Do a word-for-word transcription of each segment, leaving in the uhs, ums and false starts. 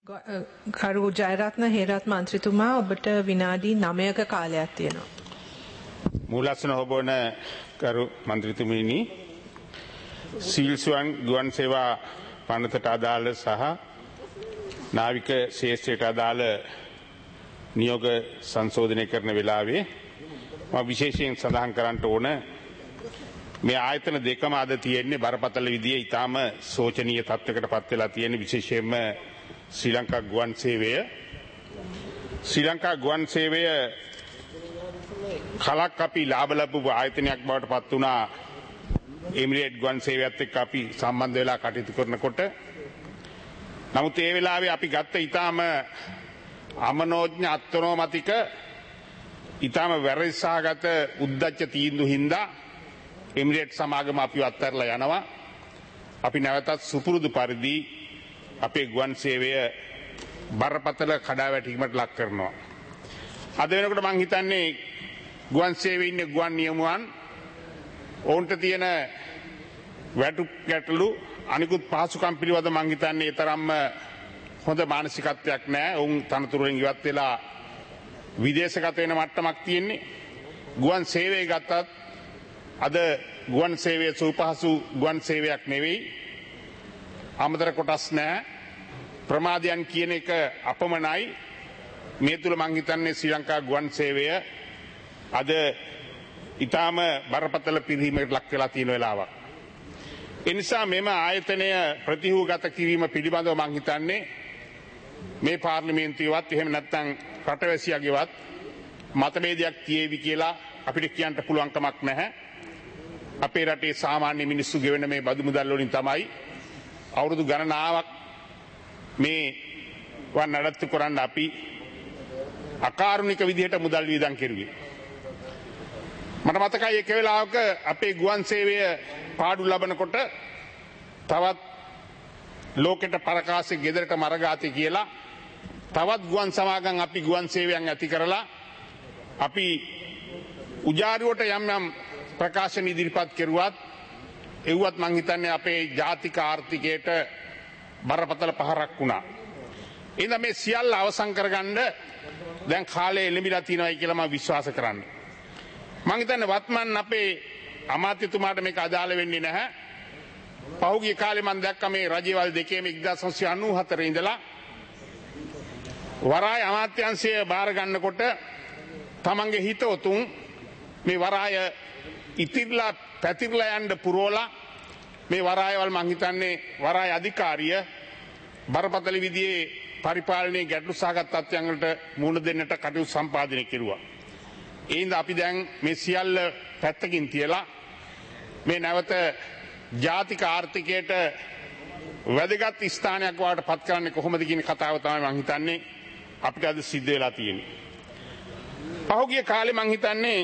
කරු ජයරත්න හේරත් මන්ත්‍රීතුමා ඔබට විනාඩි නවයක කාලයක් තියෙනවා. මූලස්න හොබෝන කරු මන්ත්‍රීතුමනි සීල්සුවන් ගුවන් සේවා පනතට අදාළ සහ නාවික ශේෂ්ත්‍රයට අදාළ නියෝග සංශෝධනය කරන වෙලාවේ මම විශේෂයෙන් සඳහන් කරන්නට ඕන මේ ආයතන දෙකම අද තියෙන්නේ බරපතල විදිහේ ඊටාම සෝචනීය තත්ත්වයකට පත් වෙලා තියෙන විශේෂයෙන්ම ශ්‍රී ලංකා ගුවන් සේවය ශ්‍රී ලංකා ගුවන් සේවය කලක් අපි ලාභ ලැබපු ආයතනයක් බවට පත් වුණා එමිරේට් ගුවන් සේවයත් එක්ක අපි සම්බන්ධ වෙලා කටයුතු කරනකොට නමුත් ඒ වෙලාවේ අපි ගත්ත ඊටාම අමනෝඥ අත්නෝමතික ඊටාම වැරදිසහගත උද්දච්ච තීන්දුව හින්දා එමිරේට් සමාගම අපි අත්හැරලා යනවා අපි නැවතත් සුපුරුදු පරිදි අපේ ගුවන් සේවය බරපතල කඩාවැටීමට ලක් කරනවා. අද වෙනකොට මං හිතන්නේ ගුවන් සේවයේ ඉන්න ගුවන් නියමුවන් ඔවුන්ට තියෙන වැටුප් ගැටලු අනිකුත් පහසුකම් පිළිබඳ මං හිතන්නේ ඒ තරම්ම හොඳ මානසිකත්වයක් නැහැ. ඔවුන් තනතුරෙන් ඉවත් වෙලා විදේශගත වෙන මට්ටමක් තියෙන්නේ. ගුවන් සේවය ගත්තත් අද ගුවන් සේවය සුවපහසු ගුවන් සේවයක් නෙවෙයි. අමතර කොටස් නැහැ. ප්‍රමාදයන් කියන එක අපමණයි. මේ තුල මං හිතන්නේ ශ්‍රී ලංකා ගුවන් සේවය අද ඊටාම බරපතල පිරිහීමකට ලක් වෙලා තියෙන වෙලාවක්. ඒ නිසා මෙම ආයතනය ප්‍රතිහූගත කිරීම පිළිබඳව මං හිතන්නේ මේ පාර්ලිමේන්තුවේවත් එහෙම නැත්නම් රටවැසියාගේවත් මතභේදයක් තියෙවි කියලා අපිට කියන්න පුළුවන් කමක් නැහැ. අපේ රටේ සාමාන්‍ය මිනිස්සු ගෙවන මේ බදු මුදල් වලින් තමයි අවුරුදු ගණනාවක් මේ වන් නඩත්තු කරන්න අපි අකාරුණික විදිහට මුදල් වියදම් කෙරුවේ. මට මතකයි එක වෙලාවක අපේ ගුවන් සේවය පාඩු ලබනකොට තවත් ලෝකෙට පරකාසේ ගෙදරට මරගාතේ කියලා තවත් ගුවන් සමාගම් අපි ගුවන් සේවයන් ඇති කරලා අපි උජාරුවට යම් යම් ප්‍රකාශන ඉදිරිපත් කෙරුවත් එව්වත් මං හිතන්නේ අපේ ජාතික ආර්ථිකයට බරපතල පහරක් වුණා. එහෙනම් මේ සියල්ල අවසන් කරගන්න දැන් කාලය එළඹිලා තියෙනවායි කියලා මම විශ්වාස කරන්නේ. මං හිතන්නේ වත්මන් අපේ අමාත්‍යතුමාට මේක අදාළ වෙන්නේ නැහැ. පහුගිය කාලේ මම දැක්ක මේ රජේවල් දෙකේම එක්දාස් නවසිය අනූ හතරේ ඉඳලා වරාය අමාත්‍යාංශය බාර ගන්නකොට තමන්ගේ හිතවතුන් මේ වරාය ඉතිරිලා පැතිරලා යන්න පුරවලා මේ වරායවල් මං හිතන්නේ වරාය අධිකාරිය බරපතල විදිහේ පරිපාලනයේ ගැටලු සහගත තත්ත්වයන් වලට මුහුණ දෙන්නට කටයුතු සම්පාදනය කෙරුවා. ඒ හින්දා අපි දැන් මේ සියල්ල පැත්තකින් තියලා මේ නැවත ජාතික ආර්ථිකයට වැදගත් ස්ථානයක් වාට පත් කරන්නේ කොහොමද කියන කතාව තමයි මං හිතන්නේ අපිට අද සිද්ධ වෙලා තියෙන්නේ. පහුගිය කාලේ මං හිතන්නේ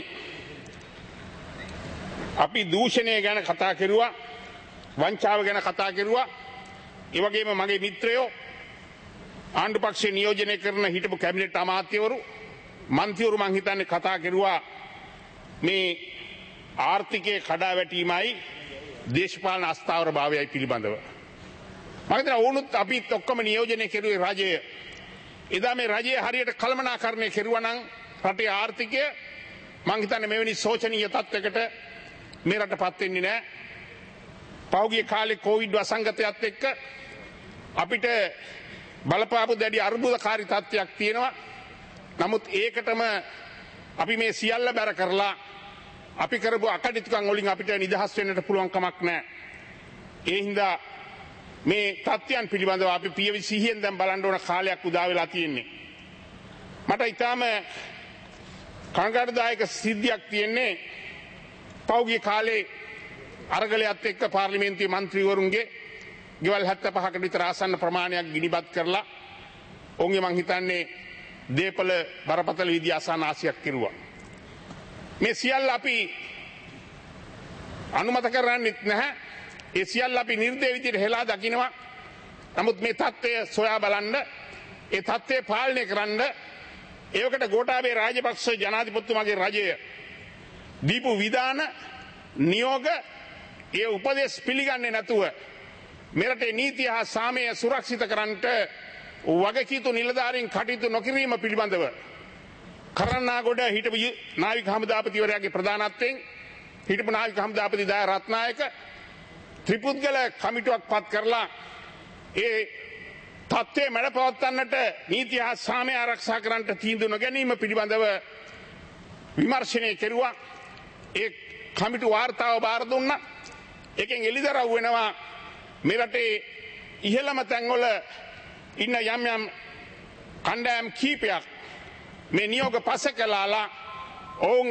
අපි දූෂණය ගැන කතා කරුවා වංචාව ගැන කතා කරුවා ඒ වගේම මගේ මිත්‍රයෝ ආණ්ඩු පක්ෂේ නියෝජනය කරන හිටපු කැබිනට් අමාත්‍යවරු මන්ත්‍රීවරු මං හිතන්නේ කතා කරුවා මේ ආර්ථිකයේ කඩාවැටීමයි දේශපාලන අස්ථාවරභාවයයි පිළිබඳව. මම හිතනවා වුණොත් අපිත් ඔක්කොම නියෝජනය කෙරුවේ රජය. එදා මේ රජය හරියට කළමනාකරණය කෙරුවා නම් රටේ ආර්ථිකය මං හිතන්නේ මෙවැනි සෝචනීය තත්යකට මේ රටපත් වෙන්නේ නැහැ. පහුගිය කාලේ කොවිඩ් වසංගතයත් එක්ක අපිට බලපාපු දැඩි අර්බුදකාරී තත්ත්වයක් තියෙනවා. නමුත් ඒකටම අපි මේ සියල්ල බැර කරලා අපි කරපු අකටයුතුකම් වලින් අපිට නිදහස් වෙන්නට පුළුවන් කමක් නැහැ. ඒ හින්දා මේ තත්ත්වයන් පිළිබඳව අපි පියවි සිහියෙන් දැන් බලන්න ඕන කාලයක් උදා වෙලා තියෙන්නේ. මට ඊටාම කනගාටුදායක සිද්ධියක් තියෙන්නේ පෞගිය කාලේ අරගලයත් එක්ක පාර්ලිමේන්තුවේ මන්ත්‍රීවරුන්ගේ ගෙවල් හැත්තෑ පහකට විතර ආසන්න ප්‍රමාණයක් ගිනිබත් කරලා ඔවුන්ගේ මං හිතන්නේ දීපල බරපතල විදිය අසනාසියක් කෙරුවා. මේ සියල්ල අපි අනුමත කරන්නේ නැහැ. ඒ සියල්ල අපි නිර්දේශ විදියට හෙලා දකින්නවා. නමුත් මේ தත්ත්වය සොයා බලන්න ඒ தත්ත්වය පාලනය කරන්න ඒවකට ගෝඨාභය රාජපක්ෂ ජනාධිපතිතුමාගේ රජය දීපු විධාන නියෝග ඒ උපදේශ පිළිගන්නේ නැතුව මෙරටේ නීතිය හා සාමය සුරක්ෂිත කරන්නට වගකීතු නිලධාරීන් කටයුතු නොකිරීම පිළිබඳව කරන්නාගොඩ හිටපු නාවික හමුදාපතිවරයාගේ ප්‍රධානත්වයෙන් හිටපු නාවික හමුදාපති දයා රත්නායක ත්‍රිපුද්ගල කමිටුවක් පත් කරලා ඒ තත්ත්වය මැඩපවත්වන්නට නීති හා සාමය ආරක්ෂා කරන්නට තීන්දුව නොගැනීම පිළිබඳව විමර්ශනය කෙරුවා. ඒ කමිටු වාර්තාව බාර දුන්නා. එකෙන් එළිදරව් වෙනවා මේ රටේ ඉහළම තැන්වල ඉන්න යම් යම් කණ්ඩායම් කීපයක් මේ නියෝග පස කළාලා ඔවුන්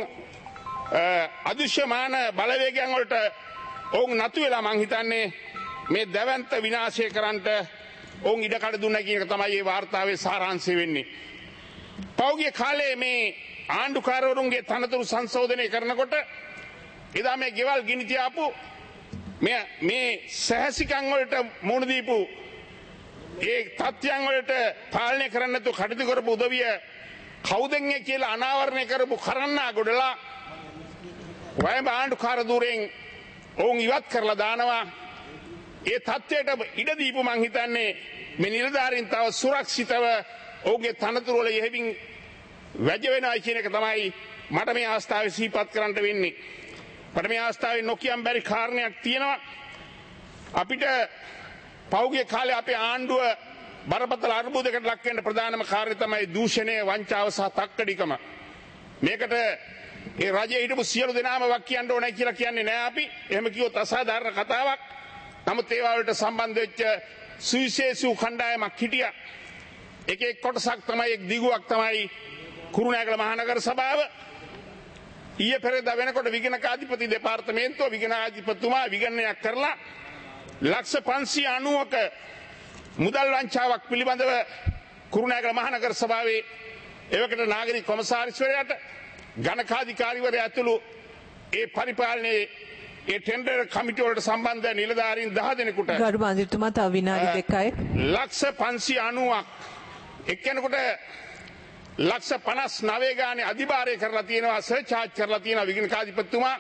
අදෘශ්‍යමාන බලවේගයන් වලට ඔවුන් නතු වෙලා මං හිතන්නේ මේ දැවැන්ත විනාශය කරන්නට ඔවුන් ඉඩකඩ දුන්නා කියන එක තමයි මේ වාර්තාවේ සාරාංශය වෙන්නේ. පෞගිය කාලේ මේ ආණ්ඩුකාරවරුන්ගේ තනතුරු සංශෝධනය කරනකොට එදා මේ ගෙවල් ගිනි තියාපු මේ මේ සහසිකම් වලට මුහුණ දීපු ඒ තත්ත්වයන් වලට පාලනය කරන්න නැතුව කටයුතු කරපු උදවිය කවුදන්නේ කියලා අනාවරණය කරපු කරන්නා ගොඩලා වයඹ ආණ්ඩුකාර ධූරයෙන් ඔවුන් ඉවත් කරලා දානවා. ඒ තත්ත්වයට ඉඩ දීපු මං හිතන්නේ මේ නිලධාරීන් තව සුරක්ෂිතව ඔවුන්ගේ තනතුරු වල යෙහිමින් වැජ වෙනවා කියන එක තමයි මට මේ අවස්ථාවේ සිහිපත් කරන්න වෙන්නේ. මට මේ අවස්ථාවේ නොකියම් බැරි කාරණයක් තියෙනවා. අපිට පෞගිය කාලේ අපේ ආණ්ඩුව බරපතල අර්බුදයකට ලක් වෙන්න ප්‍රධානම කාරණය තමයි දූෂණය, වංචාව සහ තක්කඩිකම. මේකට ඒ රජයේ හිටපු සියලු දෙනාම වක් කියන්න ඕනේ කියලා කියන්නේ නෑ අපි. එහෙම කිව්වොත් අසාධාරණ කතාවක්. නමුත් ඒවා වලට සම්බන්ධ වෙච්ච සුවිශේෂී කණ්ඩායමක් හිටියා. එක එක් කොටසක් තමයි එක් දිගුවක් තමයි කුරුණෑගල මහනගර සභාව. ඊයේ පෙරේදා වෙනකොට විගණකාධිපති දෙපාර්තමේන්තුව විගණකාධිපතිතුමා විගණනයක් කරලා ලක්ෂ පන්සිය අනූවක මුදල් වංචාවක් පිළිබඳව කුරුණෑගල මහනගර සභාවේ එවකට නාගරික කොමසාරිස්වරයාට ගණකාධිකාරිවරයා ඇතුළු ඒ පරිපාලනයේ ඒ ටෙන්ඩර් කමිටුව වලට සම්බන්ධ නිලධාරීන් දහ දෙනෙකුට ගරු මන්ත්‍රීතුමා තව විනාඩි දෙකයි. ලක්ෂ පන්සිය අනූවක් එක්කෙනෙකුට ලක්ෂ පනස් නවය ගානේ අධිභාරය කරලා තියෙනවා, සර්චාර්ජ් කරලා තියෙනවා විගණකාධිපතිතුමා.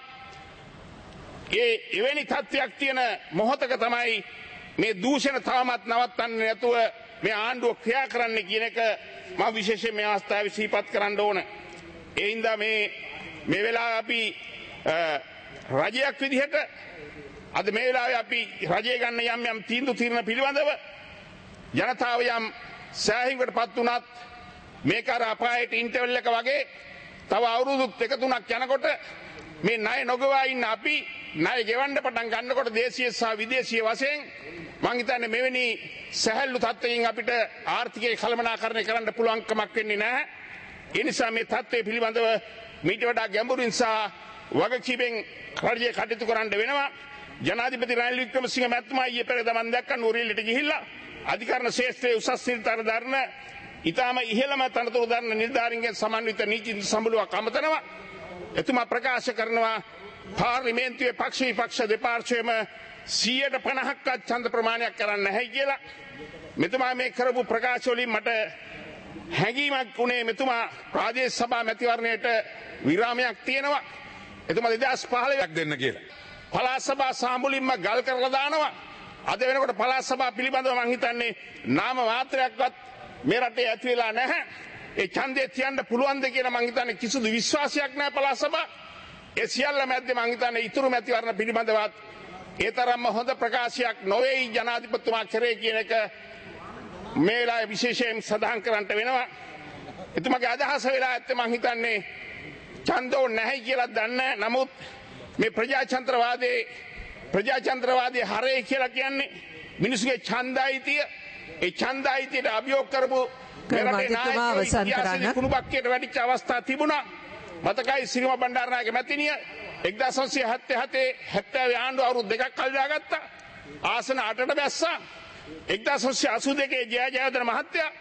ඒ එවැනි තත්ත්වයක් තියෙන මොහොතක තමයි මේ දූෂණ තවමත් නවත්තන්නේ නැතුව මේ ආණ්ඩුව ක්‍රියා කරන්න කියන එක මම විශේෂයෙන් මේ අවස්ථාවේ සිහිපත් කරන්න ඕන. ඒ හින්දා මේ මේ වෙලාවේ අපි රජයක් විදිහට අද මේ වෙලාවේ අපි රජය ගන්න යම් යම් තීන්දුව తీරන පිළිබඳව ජනතාව යම් සෑහීමකටපත් වුණත් මේක අර අපායට ඉන්ටර්වල් එක වගේ තව අවුරුදු දෙක තුනක් යනකොට මේ ණය නොගවා ඉන්න අපි ණය ගෙවන්න පටන් ගන්නකොට දේශීය සහ විදේශීය වශයෙන් මං හිතන්නේ මෙවැනි සැහැල්ලු තත්ත්වයකින් අපිට ආර්ථිකය කළමනාකරණය කරන්න පුළුවන් කමක් වෙන්නේ නැහැ. ඒ නිසා මේ තත්ත්වය පිළිබඳව මීට වඩා ගැඹුරින් සහ වගකීමෙන් රජය කටයුතු කරන්න වෙනවා. ජනාධිපති රනිල් වික්‍රමසිංහ මැතිතුමා ඊයේ පෙරේදා මම දැක්කා නුවරඑළියට ගිහිල්ලා අධිකරණ ශේෂ්ත්‍රයේ උසස් සිරිතර දරන ඊටම ඉහළම තනතුරු දරන නිලධාරීන්ගෙන් සමන්විත නීති සම්බලුවක් අමතනවා. එතුමා ප්‍රකාශ කරනවා පාර්ලිමේන්තුවේ පක්ෂ විපක්ෂ දෙපාර්ශ්වයේම සියයට පනහක්වත් ඡන්ද ප්‍රමාණයක් කරන්න නැහැ කියලා. මෙතුමා මේ කරපු ප්‍රකාශ වලින් මට හැඟීමක් උනේ මෙතුමා ප්‍රාදේශ සභා මැතිවරණයට විරාමයක් තියෙනවා. එතුමා දෙදහස් පහළොව දෙන්න කියලා. පළාත් සභා සාමුලින්ම ගල් කරලා දානවා. අද වෙනකොට පළාත් සභා පිළිබඳව මං හිතන්නේ නාම මාත්‍රයක්වත් මේ රටේ ඇති වෙලා නැහැ. ඒ ඡන්දය තියන්න පුළුවන්ද කියලා මං හිතන්නේ කිසිදු විශ්වාසයක් නැහැ පළාත් සභා. ඒ සියල්ල මැද්දේ මං හිතන්නේ ඉතුරු මැතිවරණ පිළිබඳවත් ඒ තරම්ම හොඳ ප්‍රකාශයක් නොවේයි ජනාධිපතිතුමා කරේ කියන එක මේ වෙලාවේ විශේෂයෙන් සඳහන් කරන්නට වෙනවා. එතුමාගේ අදහස වෙලා ඇත්තේ මං හිතන්නේ ඡන්දෝ නැහැ කියලා දන්නේ. නමුත් මේ ප්‍රජාතන්ත්‍රවාදයේ ප්‍රජාතන්ත්‍රවාදයේ හරය කියලා කියන්නේ මිනිසුගේ ඡන්දයිතිය. ඒ ඡන්දයිතියට අභියෝග කරපු කර්මාන්තතුමා අවසන් කරන්න. කුණුබක්කයට වැඩිච්ච අවස්ථා තිබුණා. මතකයි සිරිම බණ්ඩාරනායක මැතිණිය එක්දාස් නවසිය හතළිස් හතේ හැත්තෑව ආණ්ඩුව අවුරුදු දෙකක් කල් දාගත්තා. ආසන අටට බැස්සා. එක්දාස් නවසිය අසූ දෙකේ ජය ජයවර්ධන මහත්තයා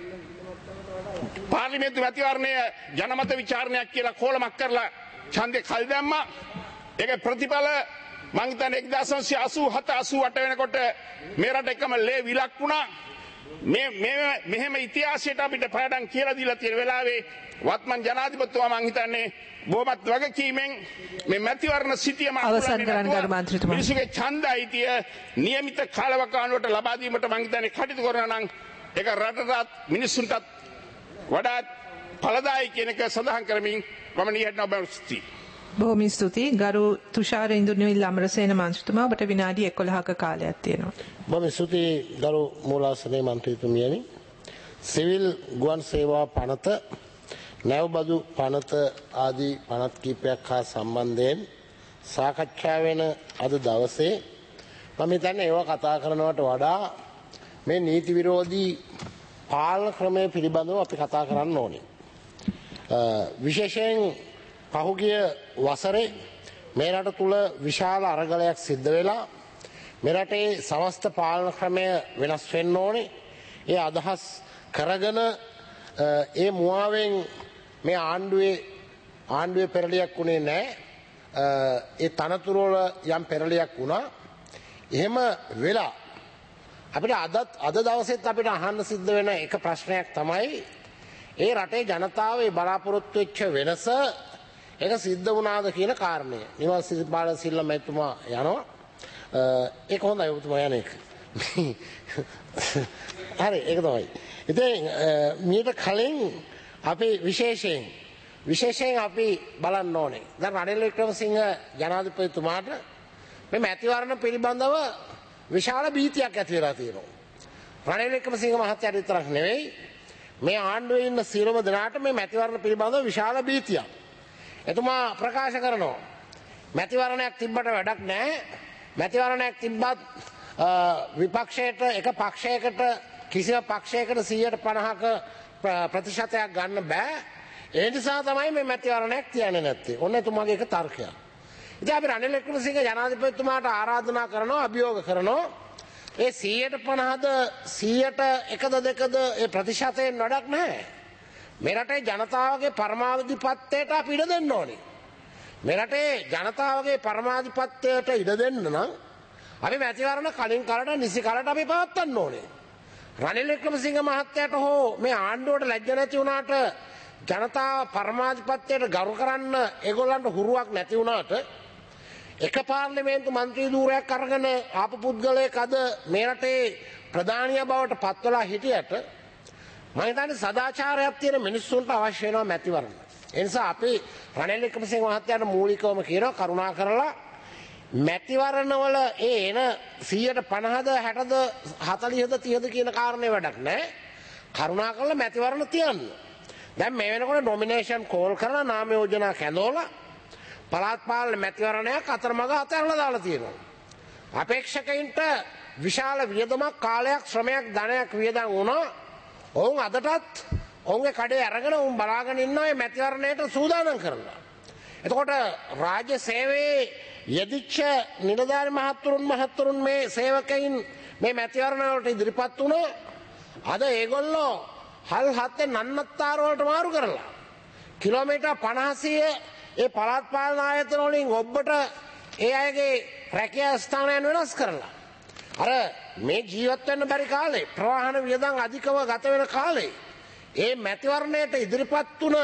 පාර්ලිමේන්තු මැතිවරණය ජනමත විචාරණයක් කියලා කෝලමක් කරලා ඡන්දේ කල් දැම්මා. ඒක ප්‍රතිඵල මං හිතන්නේ එක්දාස් නවසිය අසූ හත අසූ අට වෙනකොට මේ රට එකම ලේ විලක් වුණා. මේ මේ මෙහෙම ඉතිහාසයට අපිට පාඩම් කියලා දීලා තියෙන වෙලාවේ වත්මන් ජනාධිපතිතුමා මං හිතන්නේ බොහොමත් වගකීමෙන් මේ මැතිවරණ සිටියම අවසන් කරන්න ගරු මන්ත්‍රීතුමා. මිනිසුගේ ඡන්ද අයිතිය નિયમિત කාලවකවානුවට ලබා දීමට මං හිතන්නේ කටයුතු කරනවා නම් ඒක රටටත් මිනිස්සුන්ටත් වඩාත් ඵලදායී කියන එක සඳහන් කරමින් මම නිහඬව ඔබට ස්තුතියි. බොහොම ස්තුතියි ගරු තුෂාර ඉන්දුනිවිල් අමරසේන මන්ත්‍රීතුමා ඔබට විනාඩි එකොළහක කාලයක් තියෙනවා. බොහොම ස්තුතියි ගරු මූලාසනයේ මන්ත්‍රීතුමියනි. සිවිල් ගුවන් සේවා පනත නැවබදු පනත ආදී පනත් කීපයක් හා සම්බන්ධයෙන් සාකච්ඡා වෙන අද දවසේ මම හිතන්නේ ඒවා කතා කරනවට වඩා මේ නීති විරෝධී පාලන ක්‍රමය පිළිබඳව අපි කතා කරන්න ඕනේ. විශේෂයෙන් පහුගිය වසරේ මේ රට තුල විශාල අරගලයක් සිද්ධ වෙලා මේ රටේ සමස්ත පාලන ක්‍රමය වෙනස් වෙන්න ඕනේ. ඒ අදහස් කරගෙන ඒ මුවාවෙන් මේ ආණ්ඩුවේ ආණ්ඩුවේ පෙරලියක් වුණේ නැහැ. ඒ තනතුරු වල යම් පෙරලියක් වුණා. එහෙම වෙලා අපිට අද අද දවසෙත් අපිට අහන්න සිද්ධ වෙන එක ප්‍රශ්නයක් තමයි ඒ රටේ ජනතාවේ බලාපොරොත්තු වෙච්ච වෙනස ඒක සිද්ධ වුණාද කියන කාරණය. නිවාස සිරිපාල සිල්ල මැතිතුමා යනවා. ඒක හොඳයි ඔබතුමා යන එක. හරි ඒක තමයි. ඉතින් මීට කලින් අපි විශේෂයෙන් විශේෂයෙන් අපි බලන්න ඕනේ. දැන් රනිල් වික්‍රමසිංහ ජනාධිපතිතුමාට මේ මැතිවරණ පිළිබඳව විශාල භීතියක් ඇති වෙලා තියෙනවා. රනිල් වික්‍රමසිංහ මහත්තයාට විතරක් නෙවෙයි මේ ආණ්ඩුවේ ඉන්න සියලුම දෙනාට මේ මැතිවරණ පිළිබඳව විශාල භීතියක්. එතුමා ප්‍රකාශ කරනවා මැතිවරණයක් තිබ්බට වැඩක් නැහැ. මැතිවරණයක් තිබ්බත් විපක්ෂයට එක පක්ෂයකට කිසිම පක්ෂයකට සීයට පනහක ප්‍රතිශතයක් ගන්න බෑ. ඒ නිසා තමයි මේ මැතිවරණයක් තියන්නේ නැත්තේ. ඔන්න එතුමාගේ එක තර්කයක්. ඉතින් අපි රනිල් වික්‍රමසිංහ ජනාධිපතිතුමාට ආරාධනා කරනවා අභියෝග කරනවා ඒ සීයට පනහද සීයට එකද දෙකද ඒ ප්‍රතිශතයෙන් වැඩක් නැහැ. මේ රටේ ජනතාවගේ පරමාධිපත්‍යයට අපි ඉඩ දෙන්න ඕනේ. මේ රටේ ජනතාවගේ පරමාධිපත්‍යයට ඉඩ දෙන්න නම් අපි මැතිවරණ කලින් කලට නිසි කලට අපි පවත්වන්න ඕනේ. රනිල් වික්‍රමසිංහ මහත්තයාට හෝ මේ ආණ්ඩුවට ලැජ්ජ නැති වුණාට ජනතාව පරමාධිපත්‍යයට ගරු කරන්න ඒගොල්ලන්ට හුරුවක් නැති වුණාට එක පාර්ලිමේන්තු මන්ත්‍රී ධූරයක් අරගෙන ආපු පුද්ගලයෙක් අද මේ රටේ ප්‍රධානිය බවට පත් වෙලා හිටියට මම හිතන්නේ සදාචාරයක් තියෙන මිනිස්සුන්ට අවශ්‍ය වෙනවා මැතිවරණ. ඒ නිසා අපි රනිල් වික්‍රමසිංහ මහත්තයාට මූලිකවම කියනවා කරුණා කරලා මැතිවරණවල ඒ එන සීයට පනහද හැටද හතළිහද තිහද කියන කාරණේ වැඩක් නැහැ. කරුණා කරලා මැතිවරණ තියන්න. දැන් මේ වෙනකොට නොමිනේෂන් කෝල් කරලා නාම යෝජනා කැඳවලා පළාත් පාලන මැතිවරණයක් අතරමඟ අතහැරලා දාලා තියෙනවා. අපේක්ෂකයින්ට විශාල වියදමක් කාලයක් ශ්‍රමයක් ධනයක් වියදම් වුණා. ඔවුන් අදටත් ඔවුන්ගේ කඩේ අරගෙන උන් බලාගෙන ඉන්නවා මේ මැතිවරණයට සූදානම් කරලා. එතකොට රාජ්‍ය සේවයේ යෙදිච්ච නිලධාරි මහත්තුරුන් මහත්තුරුන් මේ සේවකයින් මේ මැතිවරණ වලට ඉදිරිපත් වුණා. අද ඒගොල්ලෝ හල් හත්තේ නන්නත්තර වලට මාරු කරලා කිලෝමීටර් පනහසිය ඒ පළාත් පාලන ආයතන වලින් ඔබට ඒ අයගේ රැකියා ස්ථානයන් වෙනස් කරලා අර මේ ජීවත් වෙන්න බැරි කාලේ ප්‍රවාහන වියදම් අධිකව ගත වෙන කාලේ ඒ මැතිවරණයට ඉදිරිපත් වුණ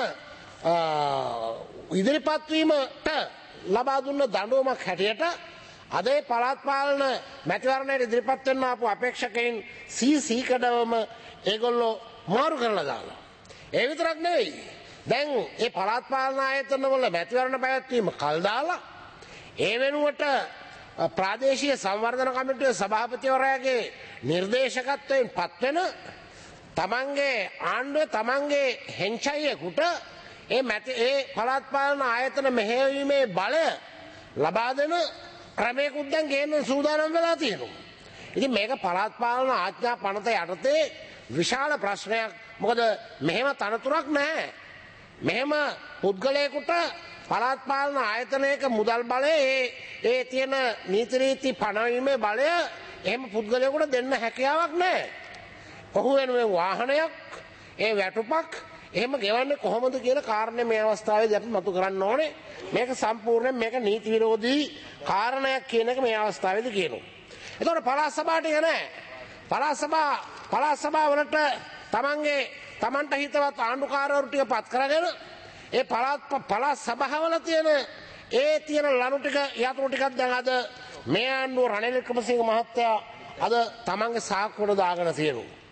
ඉදිරිපත් වීමට ලබා දුන්න දඬුවමක් හැටියට අද ඒ පළාත් පාලන මැතිවරණයට ඉදිරිපත් වෙන්න ආපු අපේක්ෂකයින් සී සී කඩවම ඒගොල්ලෝ මාරු කරලා දාලා. ඒ විතරක් නෙවෙයි. දැන් ඒ පළාත් පාලන ආයතන වල මැතිවරණ පැවැත්වීම කල් දාලා ඒ වෙනුවට ප්‍රාදේශීය සංවර්ධන කමිටුවේ සභාපතිවරයාගේ නිර්දේශකත්වයෙන් පත්වෙන තමන්ගේ ආණ්ඩුවේ තමන්ගේ හෙන්චයියෙකුට ඒ මැති ඒ පළාත් පාලන ආයතන මෙහෙයවීමේ බලය ලබා දෙන ක්‍රමයකුත් දැන් ගේන්න සූදානම් වෙලා තියෙනවා. ඉතින් මේක පළාත් පාලන ආඥා පනත යටතේ විශාල ප්‍රශ්නයක්. මොකද මෙහෙම තනතුරක් නැහැ. මෙහෙම පුද්ගලයෙකුට පළාත් පාලන ආයතනයක මුදල් බලය ඒ ඒ තියෙන නීති රීති පනවීමේ බලය එහෙම පුද්ගලයෙකුට දෙන්න හැකියාවක් නැහැ. ඔහු වෙනුවෙන් වාහනයක් ඒ වැටුපක් එහෙම ගෙවන්නේ කොහොමද කියන කාරණේ මේ අවස්ථාවේදී අපි මතු කරන්න ඕනේ. මේක සම්පූර්ණයෙන් මේක නීති විරෝධී කාරණයක් කියන එක මේ අවස්ථාවේදී කියනවා. එතකොට පළාත් සභාවට යන්නේ නැහැ. පළාත් සභා පළාත් සභාව වලට තමන්ගේ තමන්ට හිතවත් ආණ්ඩුකාරවරු ටික පත් කරගෙන ඒ පළාත් පළාත් සභාවල තියෙන ඒ තියෙන ලනු ටික යතුරු ටිකක් දැන් අද මේ ආණ්ඩුව රනිල් වික්‍රමසිංහ මහත්තයා අද තමන්ගේ සාක්කුවට දාගෙන තියෙනවා.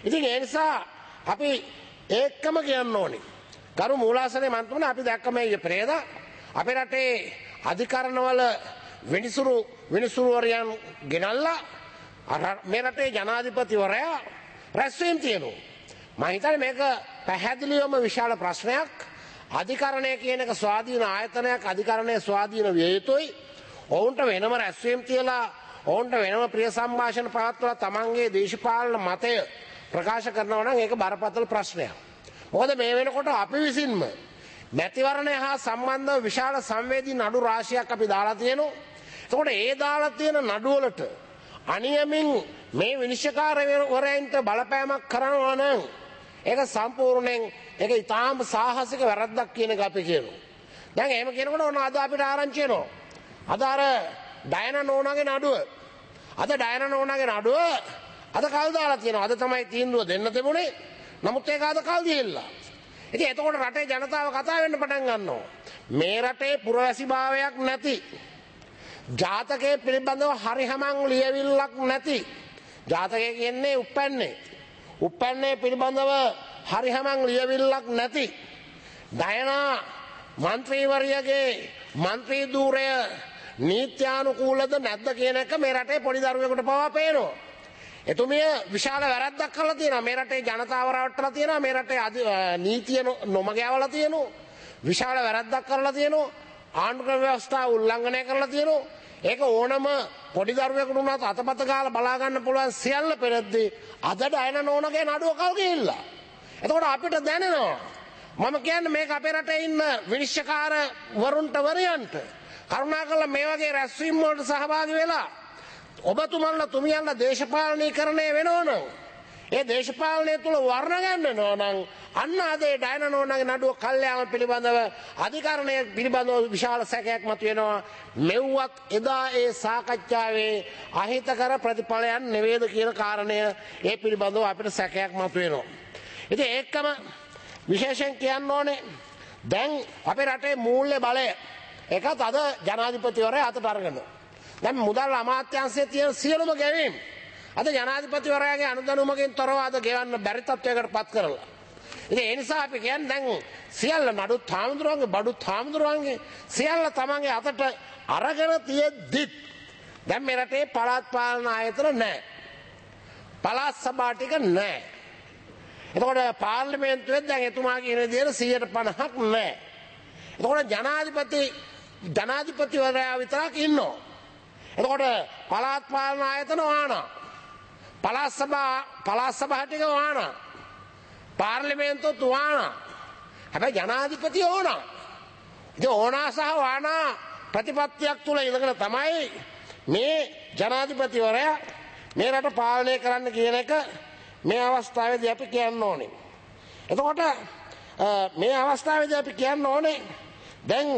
ඉතින් ඒ නිසා අපි ඒකම කියන්න ඕනේ. ගරු මූලාසනේ මන්ත්‍රණ අපි දැක්ක මේ ප්‍රේද අපේ රටේ අධිකරණවල විනිසුරු විනිසුරුවරයන් ගෙනල්ලා මේ රටේ ජනාධිපතිවරයා රැස්වීම තියෙනවා. මම හිතන්නේ මේක පැහැදිලිවම විශාල ප්‍රශ්නයක්. අධිකරණය කියන එක ස්වාධීන ආයතනයක්. අධිකරණයේ ස්වාධීන විය යුතුයි. ඔවුන්ට වෙනම රැස්වීම තියලා ඔවුන්ට වෙනම ප්‍රිය සම්භාෂණ පවත්වලා තමන්ගේ දේශපාලන මතය ප්‍රකාශ කරනවා නම් ඒක බරපතල ප්‍රශ්නයක්. මොකද මේ වෙනකොට අපි විසින්ම මැතිවරණය හා සම්බන්ධව විශාල සංවේදී නඩු රාශියක් අපි දාලා තියෙනවා. එතකොට ඒ දාලා තියෙන නඩු වලට අනියමින් මේ විනිශ්චයකාරවරයන්ට බලපෑමක් කරනවා නම් ඒක සම්පූර්ණයෙන් ඒක ඊටාම සාහසික වැරද්දක් කියන එක අපි කියනවා. දැන් එහෙම කියනකොට ඔන්න අද අපිට ආරංචි වෙනවා. අද අර ඩයනා නෝනාගේ නඩුව. අද ඩයනා නෝනාගේ නඩුව අද කල් දාලා තියෙනවා. අද තමයි තීන්දුව දෙන්න තිබුණේ. නමුත් ඒක අද කල් දීලා. ඉතින් එතකොට රටේ ජනතාව කතා වෙන්න පටන් ගන්නවා. මේ රටේ පුරවැසිභාවයක් නැති ජාතකයේ පිළිබඳව හරිහමං ලියවිල්ලක් නැති ජාතකය කියන්නේ උප්පැන්නේ. උප්පැන්නේ පිළිබඳව හරිහමං ලියවිල්ලක් නැති ඩයනා මන්ත්‍රීවරියගේ මන්ත්‍රී ධූරය නීත්‍යානුකූලද නැද්ද කියන එක මේ රටේ පොඩි දරුවෙකුට පවා පේනවා. එතුමිය විශාල වැරද්දක් කරලා තියෙනවා. මේ රටේ ජනතාව රවට්ටලා තියෙනවා. මේ රටේ නීතිය නොමග යවලා තියෙනවා. විශාල වැරද්දක් කරලා තියෙනවා. ආණ්ඩුක්‍රම ව්‍යවස්ථාව උල්ලංඝනය කරලා තියෙනවා. ඒක ඕනම පොඩි දරුවෙකුට උනත් අතපත ගාලා බලා ගන්න පුළුවන් සියල්ල පෙරද්දී අද ඩයනා නෝනාගේ නඩුව කල් ගිහිල්ලා. එතකොට අපිට දැනෙනවා මම කියන්නේ මේක අපේ රටේ ඉන්න විනිශ්චයකාර වරුන්ට වරයන්ට කරුණාකරලා මේ වගේ රැස්වීම් වලට සහභාගී වෙලා ඔබතුමන්ලා තුමියන්ලා දේශපාලනීකරණය වෙනවනම් ඒ දේශපාලනය තුල වර්ණ ගන්නනවා නම් අන්න අද ඒ ඩයනා නෝනාගේ නඩුව කල්යාම පිළිබඳව අධිකරණය පිළිබඳව විශාල සැකයක් මතුවෙනවා. මෙව්වත් එදා ඒ සාකච්ඡාවේ අහිතකර ප්‍රතිඵලයන් නෙවෙයිද කියන කාරණය ඒ පිළිබඳව අපිට සැකයක් මතුවෙනවා. ඉතින් ඒකම විශේෂයෙන් කියන්න ඕනේ දැන් අපේ රටේ මූල්‍ය බලය ඒකත් අද ජනාධිපතිවරයා අතට අරගෙන දැන් මුදල් අමාත්‍යාංශයේ තියෙන සියලුම ගැවීම් අද ජනාධිපතිවරයාගේ අනුදැනුමකින් තොරව අද ගෙවන්න බැරි තත්වයකට පත් කරලා. ඉතින් ඒ නිසා අපි කියන්නේ දැන් සියල්ල නඩු තාමඳුරන්ගේ බඩු තාමඳුරන්ගේ සියල්ල තමන්ගේ අතට අරගෙන තියෙද්දිත් දැන් මේ රටේ පළාත් පාලන ආයතන නැහැ. පළාත් සභා ටික නැහැ. එතකොට පාර්ලිමේන්තුවේ දැන් එතුමා කියන විදිහට සියයට පනහක් නැහැ. එතකොට ජනාධිපති ජනාධිපතිවරයා විතරක් ඉන්නවා. එතකොට පළාත් පාලන ආයතන වහනවා. පළාත් සභා පළාත් සභා ටික වහනවා. පාර්ලිමේන්තුවත් වහනවා. හැබැයි ජනාධිපති ඕනා. ඉතින් ඕනා සහ වහනා ප්‍රතිපත්තියක් තුල ඉඳගෙන තමයි මේ ජනාධිපතිවරයා මේ රට පාලනය කරන්න කියන එක මේ අවස්ථාවේදී අපි කියන්න ඕනේ. එතකොට මේ අවස්ථාවේදී අපි කියන්න ඕනේ දැන්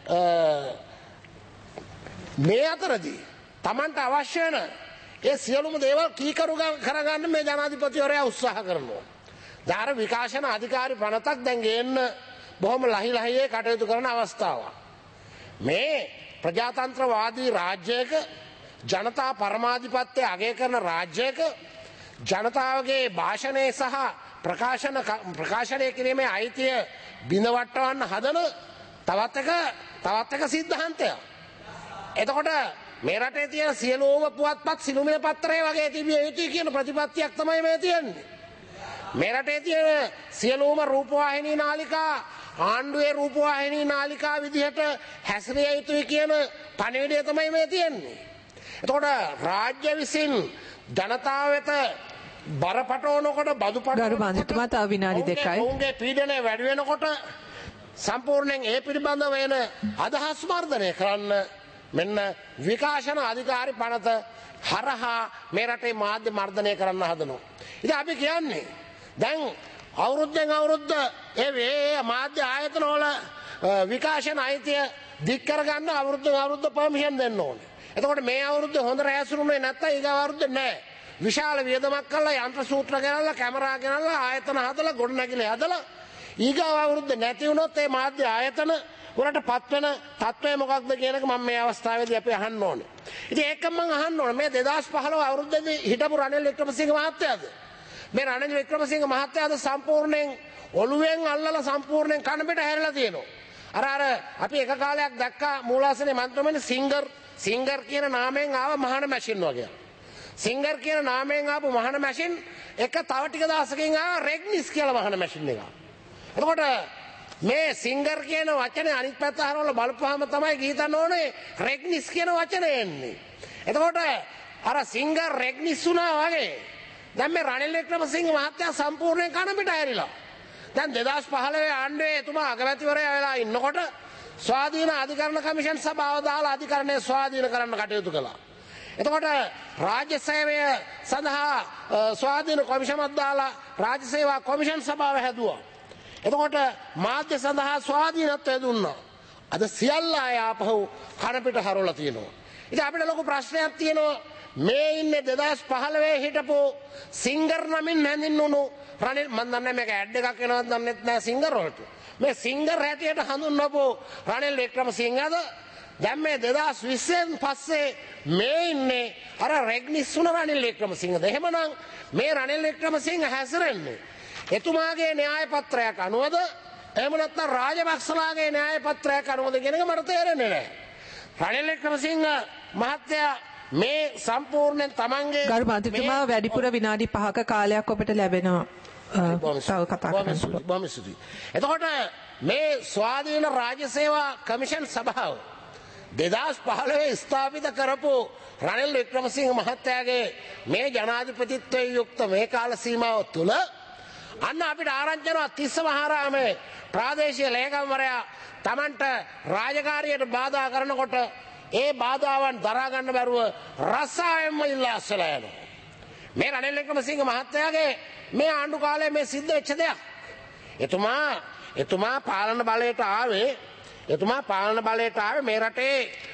මේ අතරදී Tamanට අවශ්‍ය වෙන ඒ සියලුම දේවල් කීකරු කරගන්න මේ ජනාධිපතිවරයා උත්සාහ කරනවා. ධාර විකාශන අධිකාරී පනතක් දැන් ගේන්න බොහොම ලහි ලහියේ කටයුතු කරන අවස්ථාවක්. මේ ප්‍රජාතන්ත්‍රවාදී රාජ්‍යයක ජනතා පරමාධිපත්‍ය අගය කරන රාජ්‍යයක ජනතාවගේ භාෂණය සහ ප්‍රකාශන ප්‍රකාශනය කිරීමේ අයිතිය බිඳවට්ටවන්න හදන තවත් එක තවත් එක සිද්ධාන්තයක්. එතකොට මේ රටේ තියෙන සියලුම පුවත්පත් සිළුමේ පත්‍රය වගේ තිබිය යුතුයි කියන ප්‍රතිපත්තියක් තමයි මේ තියෙන්නේ. මේ රටේ තියෙන සියලුම රූපවාහිනී නාලිකා ආණ්ඩුවේ රූපවාහිනී නාලිකා විදිහට හැසිරිය යුතුයි කියන පණිවිඩය තමයි මේ තියෙන්නේ. එතකොට රාජ්‍ය විසින් ජනතාව වෙත බරපතලනකොට බදුපත ඔවුන්ගේ පීඩනය වැඩි වෙනකොට සම්පූර්ණයෙන් ඒ පිළිබඳව වෙන අදහස් වර්ධනය කරන්න මෙන්න විකාශන අධිකාරී පනත හරහා මේ රටේ මාධ්‍ය මර්ධනය කරන්න හදනවා. ඉතින් අපි කියන්නේ දැන් අවුරුද්දෙන් අවුරුද්ද ඒ මාධ්‍ය ආයතන වල විකාශන අයිතිය දික් කරගන්න අවුරුද්දෙන් අවුරුද්ද පර්මිෂන් දෙන්න ඕනේ. එතකොට මේ අවුරුද්ද හොඳ රැස්රුනේ නැත්තම් ඊගා අවුරුද්ද නැහැ. විශාල වියදමක් කරලා යන්ත්‍ර සූත්‍ර ගෙනල්ලා කැමරා ගෙනල්ලා ආයතන හදලා ගොඩනැගිලි හදලා ඊගා අවුරුද්ද නැති වුණොත් මේ මාධ්‍ය ආයතන වලට පත් වෙන තත්ත්වය මොකක්ද කියන එක මම මේ අවස්ථාවේදී අපි අහන්න ඕනේ. ඉතින් ඒක මම අහන්න ඕනේ මේ දෙදාස් පහළොව අවුරුද්දේදී හිටපු රනිල් වික්‍රමසිංහ මහත්තයාද මේ රනිල් වික්‍රමසිංහ මහත්තයා අද සම්පූර්ණයෙන් ඔළුවෙන් අල්ලලා සම්පූර්ණයෙන් කන පිට හැරලා තියෙනවා. අර අර අපි එක කාලයක් දැක්කා මූලාසනේ මන්ත්‍රමනේ සිංගර් සිංගර් කියන නාමයෙන් ආව මහාන මැෂින් වගේ. සිංගර් කියන නාමයෙන් ආපු මහාන මැෂින් එක තව ටික දවසකින් ආව රෙග්නිස් කියලා මහාන මැෂින් එක. එතකොට මේ සිංගර් කියන වචනේ අනිත් පැත්ත හරවලා බලපුවාම තමයි ගීතන්න ඕනේ රෙග්නිස් කියන වචනේ එන්නේ. එතකොට අර සිංගර් රෙග්නිස් වුණා වගේ දැන් මේ රනිල් වික්‍රමසිංහ මහත්තයා සම්පූර්ණයෙන් කන පිට ඇරිලා. දැන් දෙදහස් පහළොව ආණ්ඩුවේ එතුමා අගමැතිවරයා වෙලා ඉන්නකොට ස්වාධීන අධිකරණ කමිෂන් සභාව දාලා අධිකරණය ස්වාධීන කරන්න කටයුතු කළා. එතකොට රාජ්‍ය සේවය සඳහා ස්වාධීන කොමිෂමක් දාලා රාජ්‍ය සේවා කොමිෂන් සභාව හැදුවා. එතකොට මාධ්‍ය සඳහා ස්වාධීනත්වය දුන්නා. අද සියල්ල අය ආපහු කන පිට හරවලා තියෙනවා. ඉතින් අපිට ලොකු ප්‍රශ්නයක් තියෙනවා මේ ඉන්නේ දෙදහස් පහළොව හිටපු සිංගර් නමින් හැඳින්වුණු රනිල් මන් දන්නේ මේක ඇඩ් එකක් වෙනවද දන්නෙත් නෑ සිංගර් වලට. මේ සිංගර් හැටියට හඳුන්වපු රනිල් වික්‍රමසිංහද දැන් මේ දෙදහස් විස්සෙන් පස්සේ මේ ඉන්නේ අර රෙග්නිස් වුණ රනිල් වික්‍රමසිංහද? එහෙමනම් මේ රනිල් වික්‍රමසිංහ හැසිරෙන්නේ එතුමාගේ න්‍යාය පත්‍රයක් අනුවද එහෙම නැත්නම් රාජපක්ෂලාගේ න්‍යාය පත්‍රයක් අනුවද කියන එක මට තේරෙන්නේ නෑ. රනිල් වික්‍රමසිංහ මහත්තයා මේ සම්පූර්ණයෙන් තමන්ගේ ගරු මන්ත්‍රීතුමා වැඩිපුර විනාඩි පහක කාලයක් ඔබට ලැබෙනවා. තව කතා කරන්න. එතකොට මේ ස්වාධීන රාජ්‍ය සේවා කමිෂන් සභාව දෙදහස් පහළොව ස්ථාපිත කරපු රනිල් වික්‍රමසිංහ මහත්තයාගේ මේ ජනාධිපතිත්වයෙන් යුක්ත මේ කාල සීමාව තුළ අන්න අපිට ආරංචි වෙනවා තිස්ස මහරාමේ ප්‍රාදේශීය ලේකම්වරයා Tamanට රාජකාරියට බාධා කරනකොට ඒ බාධාවන් දරා ගන්න බැරුව රසායනම ඉල්ලා අස්සලා යනවා. මේ රනිල් වික්‍රමසිංහ මහත්තයාගේ මේ ආණ්ඩු කාලේ මේ සිද්ධ වෙච්ච දෙයක්. එතුමා එතුමා පාලන බලයට ආවේ එතුමා පාලන බලයට ආවේ මේ රටේ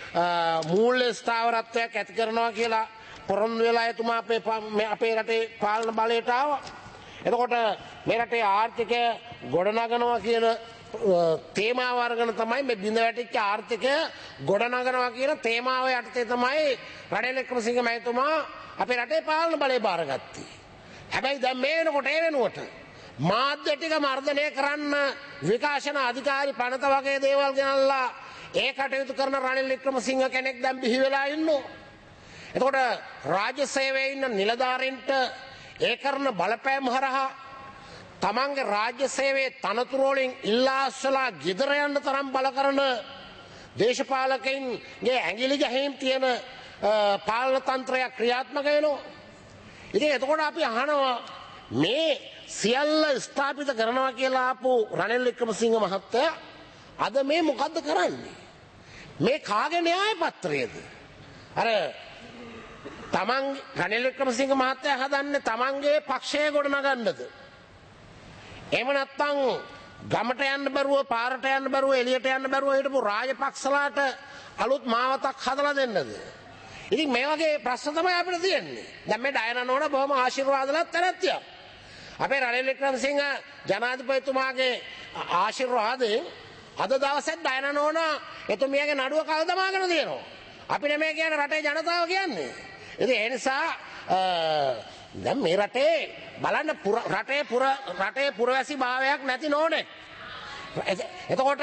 මූල්‍ය ස්ථාවරත්වයක් ඇති කරනවා කියලා පොරොන්දු වෙලා එතුමා අපේ අපේ රටේ පාලන බලයට ආවා. එතකොට මේ රටේ ආර්ථිකය ගොඩනගනවා කියන තේමාව අරගෙන තමයි මේ බිඳ වැටිච්ච ආර්ථිකය ගොඩනගනවා කියන තේමාව යටතේ තමයි රනිල් වික්‍රමසිංහ මහතුමා අපේ රටේ පාලන බලය බාරගත්තේ. හැබැයි දැන් මේ වෙනකොට ඒ වෙනුවට මාධ්‍ය ටික මර්ධනය කරන්න විකාශන අධිකාරි පනත වගේ දේවල් ගෙනල්ලා ඒ කටයුතු කරන රනිල් වික්‍රමසිංහ කෙනෙක් දැන් බිහි වෙලා ඉන්නවා. එතකොට රාජ්‍ය සේවයේ ඉන්න නිලධාරීන්ට ඒ කරන බලපෑම් හරහා තමන්ගේ රාජ්‍ය සේවයේ තනතුරු වලින් ඉල්ලා අස්සලා ගෙදර යන්න තරම් බල කරන දේශපාලකයින්ගේ ඇඟිලි ගහීම් තියෙන පාලන තන්ත්‍රයක් ක්‍රියාත්මක වෙනවා. ඉතින් එතකොට අපි අහනවා මේ සියල්ල ස්ථාපිත කරනවා කියලා ආපු රනිල් වික්‍රමසිංහ මහත්තයා අද මේ මොකද්ද කරන්නේ? මේ කාගේ න්‍යාය පත්‍රයේද? අර තමන් රනිල් වික්‍රමසිංහ මහත්තයා හදන්නේ තමන්ගේ පක්ෂය ගොඩනගන්නද? එහෙම නැත්නම් ගමට යන්න බැරුව පාරට යන්න බැරුව එළියට යන්න බැරුව හිටපු රාජපක්ෂලාට අලුත් මාවතක් හදලා දෙන්නද? ඉතින් මේ වගේ ප්‍රශ්න තමයි අපිට තියෙන්නේ. දැන් මේ ඩයනා නෝන බොහොම ආශිර්වාදලත් තරත්තියක්. අපේ රනිල් වික්‍රමසිංහ ජනාධිපතිතුමාගේ ආශිර්වාදයෙන් අද දවසේ ඩයනා නෝන එතුමියගේ නඩුව කල් දමාගෙන තියෙනවා. අපි නෙමෙයි කියන්නේ රටේ ජනතාව කියන්නේ. ඉතින් ඒ නිසා දැන් මේ රටේ බලන්න රටේ පුර රටේ පුරවැසි භාවයක් නැති නෝනේ. එතකොට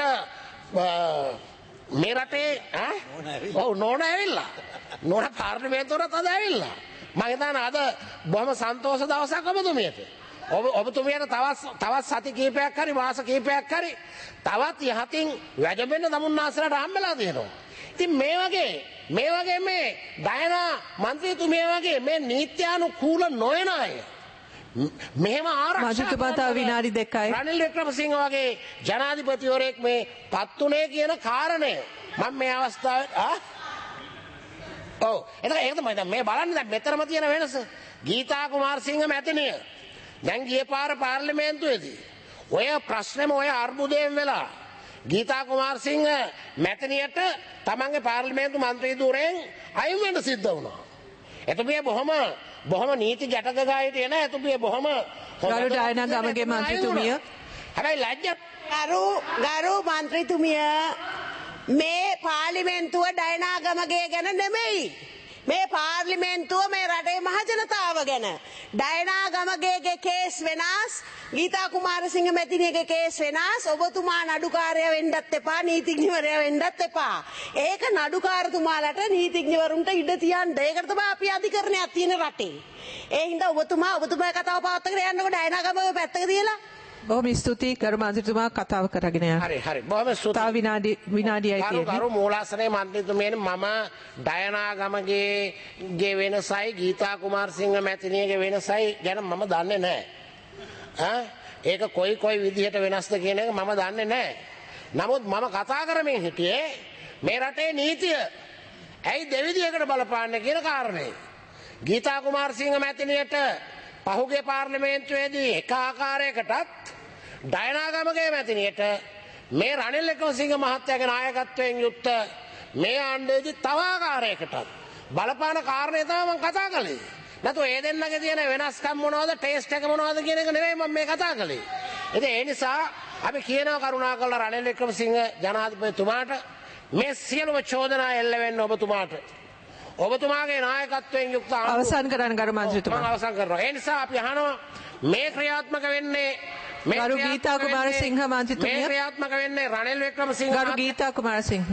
මේ රටේ ඈ ඔව් නෝන ඇවිල්ලා. නෝන පාර්ලිමේන්තුවට අද ඇවිල්ලා. මම හිතන්නේ අද බොහොම සන්තෝෂ දවසක් ඔබතුමියට. ඔබ ඔබතුමියට තවත් තවත් සති කීපයක් හරි මාස කීපයක් හරි තවත් යහතින් වැජඹෙන්න තමුන්නාසලට හම්බෙලා තියෙනවා. ඉතින් මේ වගේ මේ වගේ මේ ඩයනා මන්ත්‍රීතුමිය වගේ මේ නීත්‍යානුකූල නොවන අය මෙහෙම ආරක්ෂා විනාඩි දෙකයි රනිල් වික්‍රමසිංහ වගේ ජනාධිපතිවරයෙක් මේ පත්තුනේ කියන කාරණය මම මේ අවස්ථාවේ ආ ඔව් එතන ඒක තමයි දැන් මේ බලන්න දැන් මෙතරම තියෙන වෙනස. ගීතා කුමාරසිංහ මැතිණිය දැන් ගිය පාර පාර්ලිමේන්තුවේදී ඔය ප්‍රශ්නෙම ඔය අර්බුදයෙන් වෙලා ගීතා කුමාරසිංහ මැතිණියට තමන්ගේ පාර්ලිමේන්තු මන්ත්‍රී ධුරයෙන් අයින් වෙන්න සිද්ධ වුණා. එතුමිය බොහොම බොහොම නීති ගැටගගා හිටියේ නෑ. එතුමිය බොහොම ගරු ඩයනා ගමගේ මන්ත්‍රීතුමිය හැබැයි ලැජ්ජ ගරු ගරු මන්ත්‍රීතුමිය මේ පාර්ලිමේන්තුව ඩයනා ගමගේ ගැන නෙමෙයි. මේ පාර්ලිමේන්තුව මේ රටේ මහ ජනතාව ගැන ඩයනා ගමගේගේ කේස් වෙනස් ගීතා කුමාරසිංහ මැතිණියගේ කේස් වෙනස් ඔබතුමා නඩුකාරයා වෙන්නත් එපා නීතිඥවරයා වෙන්නත් එපා ඒක නඩුකාරතුමාලට නීතිඥවරුන්ට ඉඩ තියන්න ඒකට තමයි අපි අධිකරණයක් තියෙන රටේ ඒ හින්දා ඔබතුමා ඔබතුමාගේ කතාව පවත්වාගෙන යන්නකො ඩයනා ගමගේ පැත්තක තියලා බොහොම ස්තුතියි ගරු මන්ත්‍රීතුමා කතාව කරගෙන යන්න. හරි හරි බොහොම ස්තුතියි. තව විනාඩි විනාඩියයි තියෙන්නේ. කරු මූලාසනයේ මන්ත්‍රීතුමියනි මම ඩයනා ගමගේ ගේ වෙනසයි ගීතා කුමාරසිංහ මැතිණියගේ වෙනසයි ගැන මම දන්නේ නැහැ. ඈ ඒක කොයි කොයි විදිහට වෙනස්ද කියන එක මම දන්නේ නැහැ. නමුත් මම කතා කරමින් හිටියේ මේ රටේ නීතිය ඇයි දෙවිදියකට බලපාන්නේ කියන කාරණේ. ගීතා කුමාරසිංහ මැතිණියට පහුගිය පාර්ලිමේන්තුවේදී එක ආකාරයකටත් ඩයනා ගමගේ මැතිණියට මේ රනිල් වික්‍රමසිංහ මහත්තයාගේ නායකත්වයෙන් යුක්ත මේ ආණ්ඩුවේදී තව ආකාරයකටත් බලපාන කාරණේ තමයි මම කතා කළේ. නැතු ඒ දෙන්නගේ තියෙන වෙනස්කම් මොනවද ටේස්ට් එක මොනවද කියන එක නෙවෙයි මම මේ කතා කළේ. ඉතින් ඒ නිසා අපි කියනවා කරුණාකරලා රනිල් වික්‍රමසිංහ ජනාධිපතිතුමාට මේ සියලුම චෝදනා එල්ල වෙන්න ඔබතුමාට ඔබතුමාගේ නායකත්වයෙන් යුක්ත අවසන් කරන්න ගරු මන්ත්‍රීතුමා. මම අවසන් කරනවා. ඒ නිසා අපි අහනවා මේ ක්‍රියාත්මක වෙන්නේ ගරු ගීතා කුමාරසිංහ මන්ත්‍රීතුමිය මේ ක්‍රියාත්මක වෙන්නේ රනිල් වික්‍රමසිංහ ගරු ගීතා කුමාරසිංහ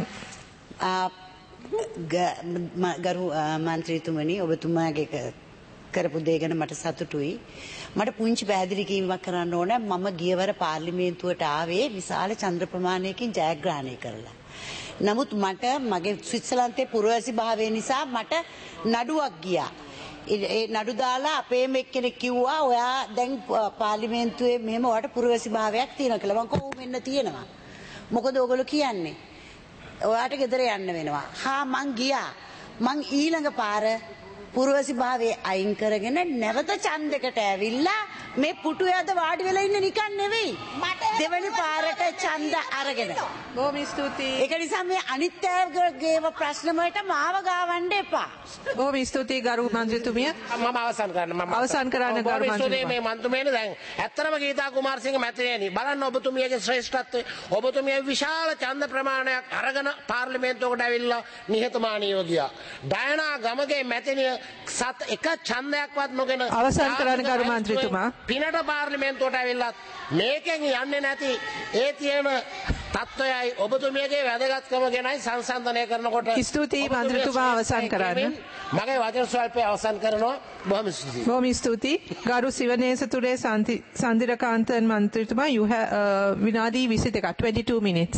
ගරු මන්ත්‍රීතුමනි ඔබතුමාගේ කරපු දේ ගැන මට සතුටුයි. මට පුංචි පැහැදිලි කිරීමක් කරන්න ඕන. මම ගියවර පාර්ලිමේන්තුවට ආවේ විශාල ඡන්ද ප්‍රමාණයකින් ජයග්‍රහණය කරලා. නමුත් මට මගේ ස්විට්සර්ලන්තයේ පුරවැසි භාවය නිසා මට නඩුවක් ගියා. ඒ නඩු දාලා අපේම එක්කෙනෙක් කිව්වා ඔයා දැන් පාර්ලිමේන්තුවේ මෙහෙම ඔයාට පුරවැසි භාවයක් තියෙනවා කියලා. මම කොහොම වෙන්න තියෙනවා. මොකද ඕගොල්ලෝ කියන්නේ? ඔයාට ගෙදර යන්න වෙනවා. හා මං ගියා. මං ඊළඟ පාර පුරවැසි භාවයේ අයින් කරගෙන නැවත ඡන්දයකට ඇවිල්ලා මේ පුටුවේ අද වාඩි වෙලා ඉන්න නිකන් නෙවෙයි. දෙවනි පාරට ඡන්ද අරගෙන. බොහොම ස්තුතියි. ඒක නිසා මේ අනිත් අයගේ ප්‍රශ්න වලට මාව ගාවන්න එපා. බොහොම ස්තුතියි ගරු මන්ත්‍රීතුමිය. මම අවසන් කරන්න මම අවසන් කරන්න ගරු මන්ත්‍රීතුමිය. මේ මන්ත්‍රීතුමියනේ දැන් ඇත්තටම ගීතා කුමාරසිංහ මැතිණියනි බලන්න ඔබතුමියගේ ශ්‍රේෂ්ඨත්වය ඔබතුමිය විශාල ඡන්ද ප්‍රමාණයක් අරගෙන පාර්ලිමේන්තුවකට ඇවිල්ලා නිහතමානීව ගියා. ඩයනා ගමගේ මැතිණිය සත් එක ඡන්දයක්වත් නොගෙන අවසන් කරන්න ගරු මන්ත්‍රීතුමා. පිනට පාර්ලිමේන්තුවට ඇවිල්ලා මේකෙන් යන්නේ නැති ඒ තියෙන තත්ත්වයයි ඔබතුමියගේ වැදගත්කම ගැනයි සංසන්දනය කරනකොට ස්තුතියි මන්ත්‍රීතුමා අවසන් කරන්න. මගේ වචන ස්වල්පය අවසන් කරනවා. බොහොම ස්තුතියි. බොහොම ස්තුතියි. ගරු සිවනේසතුරේ සන්දිරකාන්තන් මන්ත්‍රීතුමා you have uh, විනාඩි විසිදෙකක් twenty-two minutes.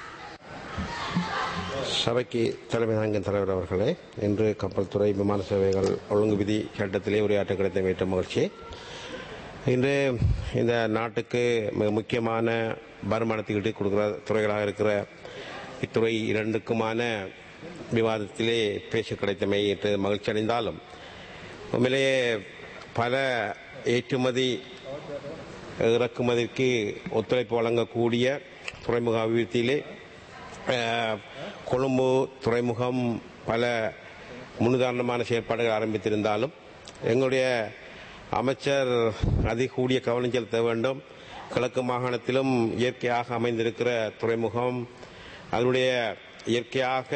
சபைக்கு தலைமை தாங்கிய தலைவர் அவர்களே, இன்று கப்பல் துறை விமான சேவைகள் ஒழுங்கு விதி சட்டத்திலே உரையாற்ற கிடைத்த மிக்க மகிழ்ச்சி. இன்று இந்த நாட்டுக்கு மிக முக்கியமான வருமானத்தை ஈட்டி கொடுக்கிற துறைகளாக இருக்கிற இத்துறை இரண்டுக்குமான விவாதத்திலே பேச கிடைத்தமை என்று மகிழ்ச்சி அடைந்தாலும் உண்மையிலேயே பல ஏற்றுமதி இறக்குமதிக்கு ஒத்துழைப்பு வழங்கக்கூடிய துறைமுக அபிவிருத்தியிலே கொழும்பு துறைமுகம் பல முன்னுதாரணமான செயற்பாடுகள் ஆரம்பித்திருந்தாலும் எங்களுடைய அமைச்சர் அதிக கூடிய கவனம் செலுத்த வேண்டும். கிழக்கு மாகாணத்திலும் இயற்கையாக அமைந்திருக்கிற துறைமுகம் அதனுடைய இயற்கையாக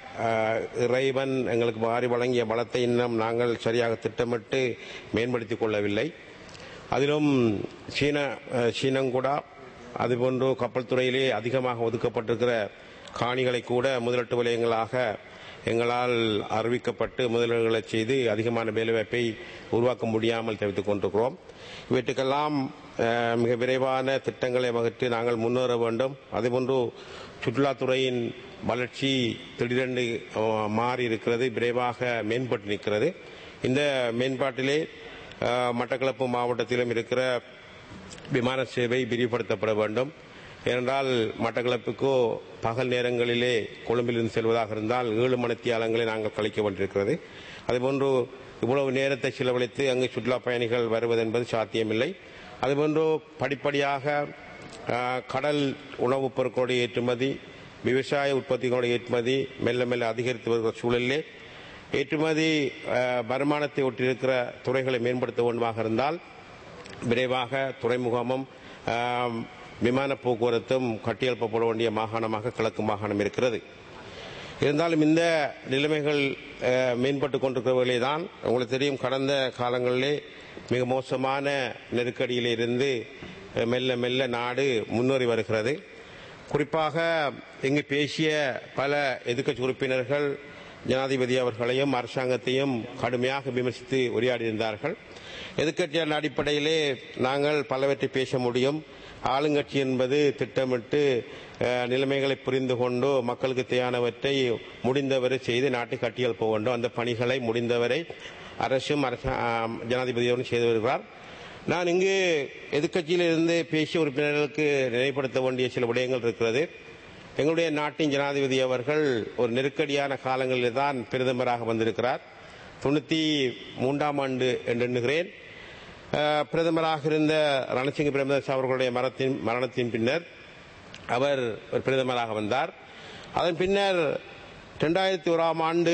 இறைவன் எங்களுக்கு வாரி வழங்கிய வளத்தை இன்னும் நாங்கள் சரியாக திட்டமிட்டு மேம்படுத்திக் கொள்ளவில்லை. அதிலும் சீன சீனங்குடா அதுபோன்று கப்பல் துறையிலே அதிகமாக ஒதுக்கப்பட்டிருக்கிற காணிகளை கூட முதலீட்டு வலயங்களாக எங்களால் அறிவிக்கப்பட்டு முதலீடுகளை செய்து அதிகமான வேலைவாய்ப்பை உருவாக்க முடியாமல் தவித்துக் கொண்டிருக்கிறோம். இவற்றுக்கெல்லாம் மிக விரைவான திட்டங்களை வகுத்து நாங்கள் முன்னேற வேண்டும். அதேபோன்று சுற்றுலாத்துறையின் வளர்ச்சி திடீரென்று மாறி இருக்கிறது, விரைவாக மேம்பட்டு நிற்கிறது. இந்த மேம்பாட்டிலே மட்டக்களப்பு மாவட்டத்திலும் இருக்கிற விமான சேவை விரிவுபடுத்தப்பட வேண்டும். ஏனென்றால் மட்டக்களப்புக்கோ பகல் நேரங்களிலே கொழும்பிலிருந்து செல்வதாக இருந்தால் ஏழு மணித்தியாலங்களை நாங்கள் கழிக்க வேண்டியிருக்கிறது. அதுபோன்று இவ்வளவு நேரத்தை செலவழித்து அங்கு சுற்றுலா பயணிகள் வருவது என்பது சாத்தியமில்லை. அதுபோன்று படிப்படியாக கடல் உணவுப் பொருட்களுடைய ஏற்றுமதி, விவசாய உற்பத்திகளுடைய ஏற்றுமதி மெல்ல மெல்ல அதிகரித்து வருகிற சூழலிலே ஏற்றுமதி வருமானத்தை ஒட்டியிருக்கிற துறைகளை மேம்படுத்த வேண்டுமாக இருந்தால் விரைவாக துறைமுகமும் விமான போக்குவரத்தும் கட்டியெழுப்பப்பட வேண்டிய மாகாணமாக கிழக்கு மாகாணம் இருக்கிறது. இருந்தாலும் இந்த நிலைமைகள் மேம்பட்டு கொண்டிருக்கிறவர்களே தான் உங்களுக்கு தெரியும், கடந்த காலங்களிலே மிக மோசமான நெருக்கடியில் இருந்து மெல்ல மெல்ல நாடு முன்னேறி வருகிறது. குறிப்பாக இங்கு பேசிய பல எதிர்க்கட்சி உறுப்பினர்கள் ஜனாதிபதி அவர்களையும் அரசாங்கத்தையும் கடுமையாக விமர்சித்து உரையாடியிருந்தார்கள். எதிர்க்கட்சியின் அடிப்படையிலே நாங்கள் பலவற்றை பேச முடியும். ஆளுங்கட்சி என்பது திட்டமிட்டு நிலைமைகளை புரிந்து கொண்டு மக்களுக்கு தேவையானவற்றை முடிந்தவரை செய்து நாட்டை கட்டியல் போக வேண்டும். அந்த பணிகளை முடிந்தவரை அரசும் ஜனாதிபதியோடும் செய்து வருகிறார். நான் இங்கு எதிர்க்கட்சியில் இருந்து பேசிய உறுப்பினர்களுக்கு நினைவுபடுத்த வேண்டிய சில விடயங்கள் இருக்கிறது. எங்களுடைய நாட்டின் ஜனாதிபதி அவர்கள் ஒரு நெருக்கடியான காலங்களில் தான் பிரதமராக வந்திருக்கிறார். தொண்ணூற்றி மூன்றாம் ஆண்டு என்று எண்ணுகிறேன். பிரதமராக இருந்த ரணசிங்க பிரேமதாஸ் அவர்களுடைய மரணத்தின் மரணத்தின் பின்னர் அவர் பிரதமராக வந்தார். அதன் பின்னர் இரண்டாயிரத்தி ஓராம் ஆண்டு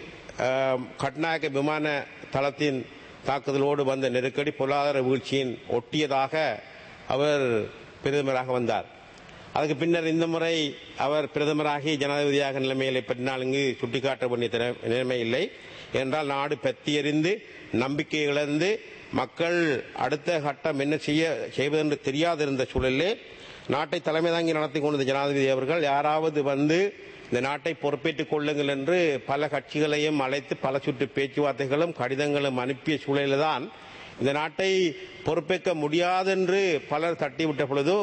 கட்நாயக்க விமான தளத்தின் தாக்குதலோடு வந்த நெருக்கடி பொருளாதார வீழ்ச்சியின் ஒட்டியதாக அவர் பிரதமராக வந்தார். அதுக்கு பின்னர் இந்த முறை அவர் பிரதமராகி ஜனாதிபதியாக நிலைமைகளை பற்றினால் இங்கு சுட்டிக்காட்ட வேண்டிய நிலைமை இல்லை. என்றால் நாடு பற்றி எறிந்து நம்பிக்கை இழந்து மக்கள் அடுத்த கட்டம் என்ன செய்ய செய்வதென்று தெரியாதிருந்த சூழலிலே நாட்டை தலைமை தாங்கி நடத்தி கொண்ட ஜனாதிபதி அவர்கள் யாராவது வந்து இந்த நாட்டை பொறுப்பேற்றுக் கொள்ளுங்கள் என்று பல கட்சிகளையும் அழைத்து பல சுற்று பேச்சுவார்த்தைகளும் கடிதங்களும் அனுப்பிய சூழலில்தான் இந்த நாட்டை பொறுப்பேற்க முடியாதென்று பலர் தட்டிவிட்ட பொழுது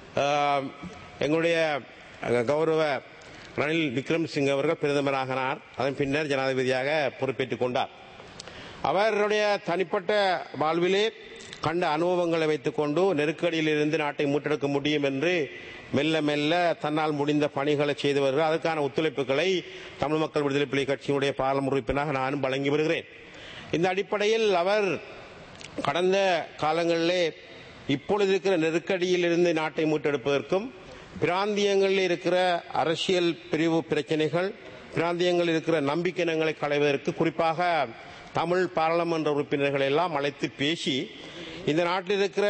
எங்களுடைய கௌரவ ரணில் விக்ரமசிங்கே அவர்கள் பிரதமராகினார். அதன் பின்னர் ஜனாதிபதியாக பொறுப்பேற்றுக் கொண்டார். அவருடைய தனிப்பட்ட வாழ்விலே கண்ட அனுபவங்களை வைத்துக் கொண்டு நெருக்கடியில் இருந்து நாட்டை மீட்டெடுக்க முடியும் என்று மெல்ல மெல்ல தன்னால் முடிந்த பணிகளை செய்து வருகிறார். அதற்கான ஒத்துழைப்புகளை தமிழ் மக்கள் விடுதலை புலி கட்சியினுடைய பாராளுமன்ற உறுப்பினராக நானும் வழங்கி வருகிறேன். இந்த அடிப்படையில் அவர் கடந்த காலங்களிலே இப்பொழுது இருக்கிற நெருக்கடியில் இருந்து நாட்டை மீட்டெடுப்பதற்கும் பிராந்தியங்களில் இருக்கிற அரசியல் பிரிவு பிரச்சனைகள் பிராந்தியங்களில் இருக்கிற நம்பிக்கையினங்களை களைவதற்கு குறிப்பாக தமிழ் பாராளுமன்ற உறுப்பினர்கள் எல்லாம் அழைத்து பேசி இந்த நாட்டில் இருக்கிற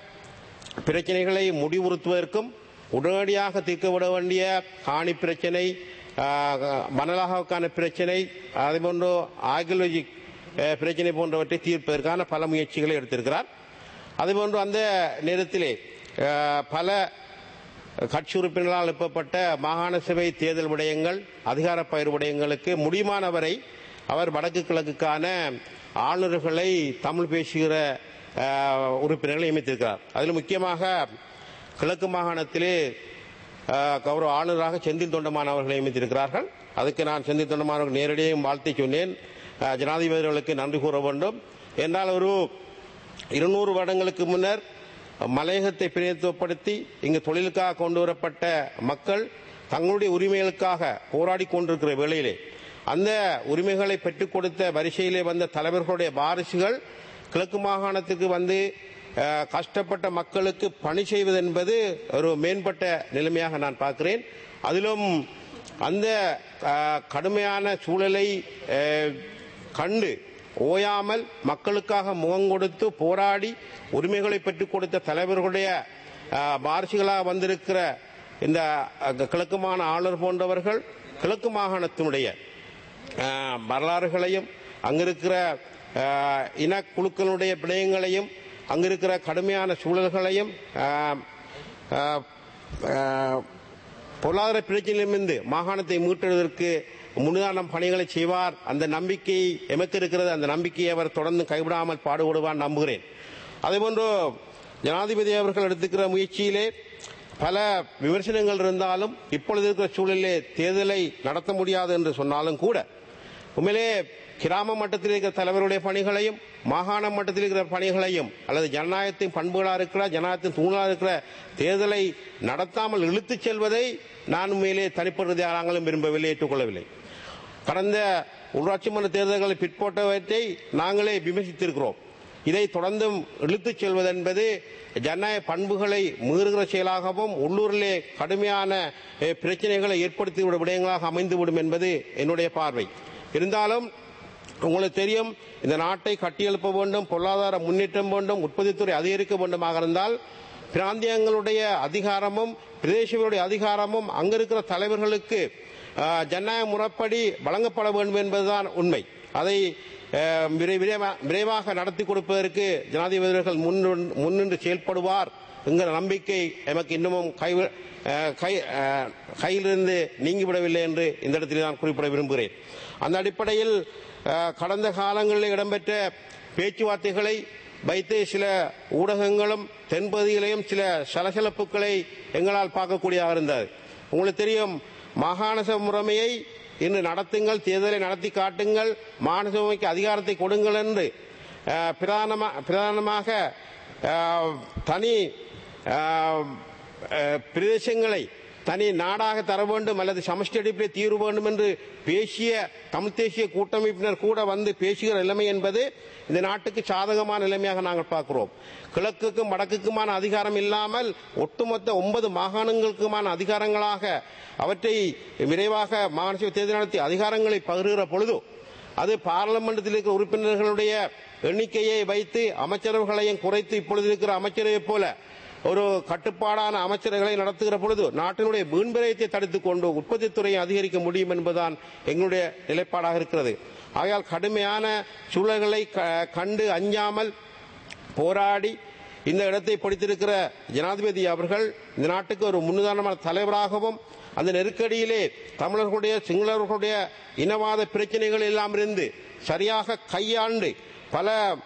பிரச்சனைகளை முடிவுறுத்துவதற்கும் உடனடியாக தீர்க்கப்பட வேண்டிய காணி பிரச்சனை, மணலாகவுக்கான பிரச்சனை, அதேபோன்று ஆர்கியோலஜி பிரச்சனை போன்றவற்றை தீர்ப்பதற்கான பல முயற்சிகளை எடுத்திருக்கிறார். அதேபோன்று அந்த நேரத்திலே பல கட்சி உறுப்பினர்களால் எழுப்பப்பட்ட மாகாண சபை தேர்தல் விடயங்கள், அதிகார பயிர் விடயங்களுக்கு முடியுமானவரை அவர் வடக்கு கிழக்குக்கான ஆளுநர்களை தமிழ் பேசுகிற உறுப்பினர்களை நியமித்திருக்கிறார். அதில் முக்கியமாக கிழக்கு மாகாணத்திலே கௌரவ ஆளுநராக செந்தில் தொண்டமான் அவர்களை நியமித்திருக்கிறார்கள். அதுக்கு நான் செந்தில் தொண்டமான் அவர்கள் நேரடியாக வாழ்த்தி சொன்னேன். ஜனாதிபதிகளுக்கு நன்றி கூற வேண்டும். என்றால் ஒரு இருநூறு வருடங்களுக்கு முன்னர் மலையகத்தை பிரதிநிதித்துவப்படுத்தி இங்கு தொழிலுக்காக கொண்டு வரப்பட்ட மக்கள் தங்களுடைய உரிமைகளுக்காக போராடி கொண்டிருக்கிற வேளையிலே அந்த உரிமைகளை பெற்றுக் கொடுத்த வரிசையிலே வந்த தலைவர்களுடைய வாரிசுகள் கிழக்கு மாகாணத்துக்கு வந்து கஷ்டப்பட்ட மக்களுக்கு பணி செய்வது என்பது ஒரு மேம்பட்ட நிலைமையாக நான் பார்க்கிறேன். அதிலும் அந்த கடுமையான சூழலை கண்டு ஓயாமல் மக்களுக்காக முகம் கொடுத்து போராடி உரிமைகளை பெற்றுக் கொடுத்த தலைவர்களுடைய வாரிசுகளாக வந்திருக்கிற இந்த கிழக்கு மாகாண ஆளுநர் போன்றவர்கள் கிழக்கு மாகாணத்தினுடைய வரலாறுகளையும் அங்கிருக்கிற இனக்குழுக்களுடைய விடயங்களையும் அங்கிருக்கிற கடுமையான சூழல்களையும் பொருளாதார பிரச்சனையிலிருந்து மாகாணத்தை மீட்டெடுவதற்கு முன்னுதாரணம் பணிகளை செய்வார். அந்த நம்பிக்கை எமக்கு இருக்கிறது. அந்த நம்பிக்கையை அவர் தொடர்ந்து கைவிடாமல் பாடுபடுவார் நம்புகிறேன். அதேபோன்று ஜனாதிபதி அவர்கள் எடுத்துக்கிற முயற்சியிலே பல விமர்சனங்கள் இருந்தாலும் இப்பொழுது இருக்கிற சூழலிலே தேர்தலை நடத்த முடியாது என்று சொன்னாலும் கூட உண்மையிலே கிராம மட்டத்தில் இருக்கிற தலைவருடைய பணிகளையும் மாகாண மட்டத்தில் இருக்கிற பணிகளையும் அல்லது ஜனநாயகத்தின் பண்புகளாக இருக்கிற ஜனநாயகத்தின் தூணாக இருக்கிற தேர்தலை நடத்தாமல் இழுத்துச் செல்வதை நான் உண்மையிலே தனிப்பட்ட யாராங்களும் விரும்பவில்லை, ஏற்றுக்கொள்ளவில்லை. கடந்த உள்ளாட்சி மன்ற தேர்தல்களை பிற்போட்டவற்றை நாங்களே விமர்சித்திருக்கிறோம். இதை தொடர்ந்தும் இழுத்துச் செல்வது என்பது ஜனநாயக பண்புகளை மீறுகிற செயலாகவும் உள்ளூரிலே கடுமையான பிரச்சனைகளை ஏற்படுத்திவிடும் விடயங்களாக அமைந்துவிடும் என்பது என்னுடைய பார்வை. இருந்தாலும் உங்களுக்கு தெரியும், இந்த நாட்டை கட்டியெழுப்ப வேண்டும், பொருளாதார முன்னேற்றம் வேண்டும், உற்பத்தித்துறை அதிகரிக்க வேண்டுமாக இருந்தால் பிராந்தியங்களுடைய அதிகாரமும் பிரதேசங்களுடைய அதிகாரமும் அங்கிருக்கிற தலைவர்களுக்கு ஜனநாயக முறைப்படி வழங்கப்பட வேண்டும் என்பதுதான் உண்மை. அதை விரைவாக நடத்தி கொடுப்பதற்கு ஜனாதிபதி அவர்கள் முன்னின்று செயல்படுவார் என்கிற நம்பிக்கை எமக்கு இன்னமும் கை கையிலிருந்து நீங்கிவிடவில்லை என்று இந்த இடத்தில் நான் குறிப்பிட விரும்புகிறேன். அந்த அடிப்படையில் கடந்த காலங்களில் இடம்பெற்ற பேச்சுவார்த்தைகளை வைத்து சில ஊடகங்களும் தென்பகுதியிலையும் சில சலசலப்புகளை எங்களால் பார்க்கக்கூடியதாக இருந்தது. உங்களுக்கு தெரியும், மாகாண சபை முறைமையை இன்று நடத்துங்கள், தேர்தலை நடத்தி காட்டுங்கள், மாகாண சபைக்கு அதிகாரத்தை கொடுங்கள் என்று பிரதானமாக தனி பிரதேசங்களை தனி நாடாக தர வேண்டும் அல்லது சமஷ்டி அடிப்படையில் தீர்வு வேண்டும் என்று பேசிய தமிழ் தேசிய கூட்டமைப்பினர் கூட வந்து பேசுகிற நிலைமை என்பது இந்த நாட்டுக்கு சாதகமான நிலைமையாக நாங்கள் பார்க்கிறோம். கிழக்குக்கும் வடக்குக்குமான அதிகாரம் இல்லாமல் ஒட்டுமொத்த ஒன்பது மாகாணங்களுக்குமான அதிகாரங்களாக அவற்றை விரைவாக மாகாண சபை தேர்தல் நடத்தி அதிகாரங்களை பகிர்கிற பொழுது அது பாராளுமன்றத்தில் இருக்கிற உறுப்பினர்களுடைய எண்ணிக்கையை வைத்து அமைச்சரவைகளையும் குறைத்து இப்பொழுது இருக்கிற அமைச்சரவை போல ஒரு கட்டுப்பாடான அமைச்சர்களை நடத்துகிற பொழுது நாட்டினுடைய வீண்விரயத்தை தடுத்துக் கொண்டு உற்பத்தி துறையை அதிகரிக்க முடியும் என்பதுதான் எங்களுடைய நிலைப்பாடாக இருக்கிறது. ஆகையால் கடுமையான சூழல்களை கண்டு அஞ்சாமல் போராடி இந்த இடத்தை பிடித்திருக்கிற ஜனாதிபதி அவர்கள் இந்த நாட்டுக்கு ஒரு முன்னுதாரணமான தலைவராகவும் அந்த நெருக்கடியிலே தமிழர்களுடைய சிங்களர்களுடைய இனவாத பிரச்சனைகள் எல்லாம் இருந்து சரியாக கையாண்டு பல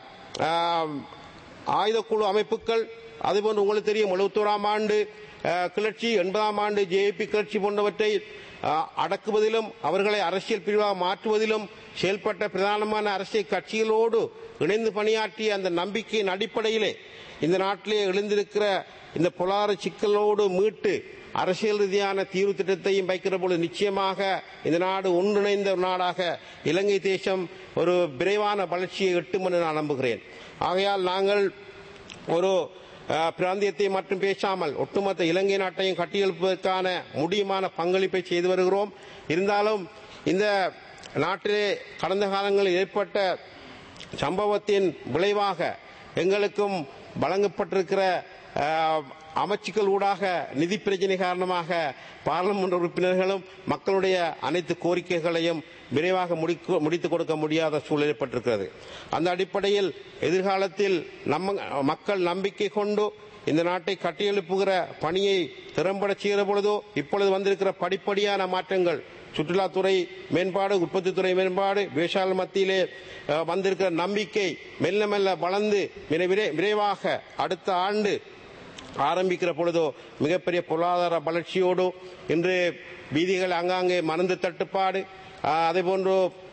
ஆயுதக்குழு அமைப்புகள், அதுபோன்று உங்களுக்கு தெரியும் எழுபத்தோராம் ஆண்டு கிளர்ச்சி, எண்பதாம் ஆண்டு ஜேபி கிளர்ச்சி போன்றவற்றை அடக்குவதிலும் அவர்களை அரசியல் பிரிவாக மாற்றுவதிலும் செயல்பட்ட பிரதானமான அரசியல் கட்சிகளோடு இணைந்து பணியாற்றிய அந்த நம்பிக்கையின் அடிப்படையிலே இந்த நாட்டிலே எழுந்திருக்கிற இந்த பொருளாதார சிக்கலோடு மீட்டு அரசியல் ரீதியான தீர்வு திட்டத்தையும் வைக்கிற பொழுது நிச்சயமாக இந்த நாடு ஒன்றிணைந்த ஒரு நாடாக இலங்கை தேசம் ஒரு விரைவான வளர்ச்சியை எட்டும் என்று நான் நம்புகிறேன். ஆகையால் நாங்கள் ஒரு பிராந்தியத்தை மட்டும் பேசாமல் ஒட்டுமொத்த இலங்கை நாட்டையும் கட்டியெழுப்பதற்கான முடியுமான பங்களிப்பை செய்து வருகிறோம். இருந்தாலும் இந்த நாட்டிலே கடந்த காலங்களில் ஏற்பட்ட சம்பவத்தின் விளைவாக எங்களுக்கும் வழங்கப்பட்டிருக்கிற அமைச்சுக்கள் ஊடாக நிதி பிரச்சினை காரணமாக பாராளுமன்ற உறுப்பினர்களும் மக்களுடைய அனைத்து கோரிக்கைகளையும் விரைவாக முடித்துக் கொடுக்க முடியாத சூழல் ஏற்பட்டிருக்கிறது. அந்த அடிப்படையில் எதிர்காலத்தில் நம்ம மக்கள் நம்பிக்கை கொண்டு இந்த நாட்டை கட்டியெழுப்புகிற பணியை திறம்பட செய்கிற பொழுதோ இப்பொழுது வந்திருக்கிற படிப்படியான மாற்றங்கள், சுற்றுலாத்துறை மேம்பாடு, உற்பத்தித்துறை மேம்பாடு, விவசாயிகள் மத்தியிலே வந்திருக்கிற நம்பிக்கை மெல்ல மெல்ல வளர்ந்து விரைவாக அடுத்த ஆண்டு ஆரம்பிக்கிற பொழுதோ மிகப்பெரிய பொருளாதார வளர்ச்சியோடு இன்று வீதிகள் அங்காங்கே மருந்து தட்டுப்பாடு, அதேபோன்று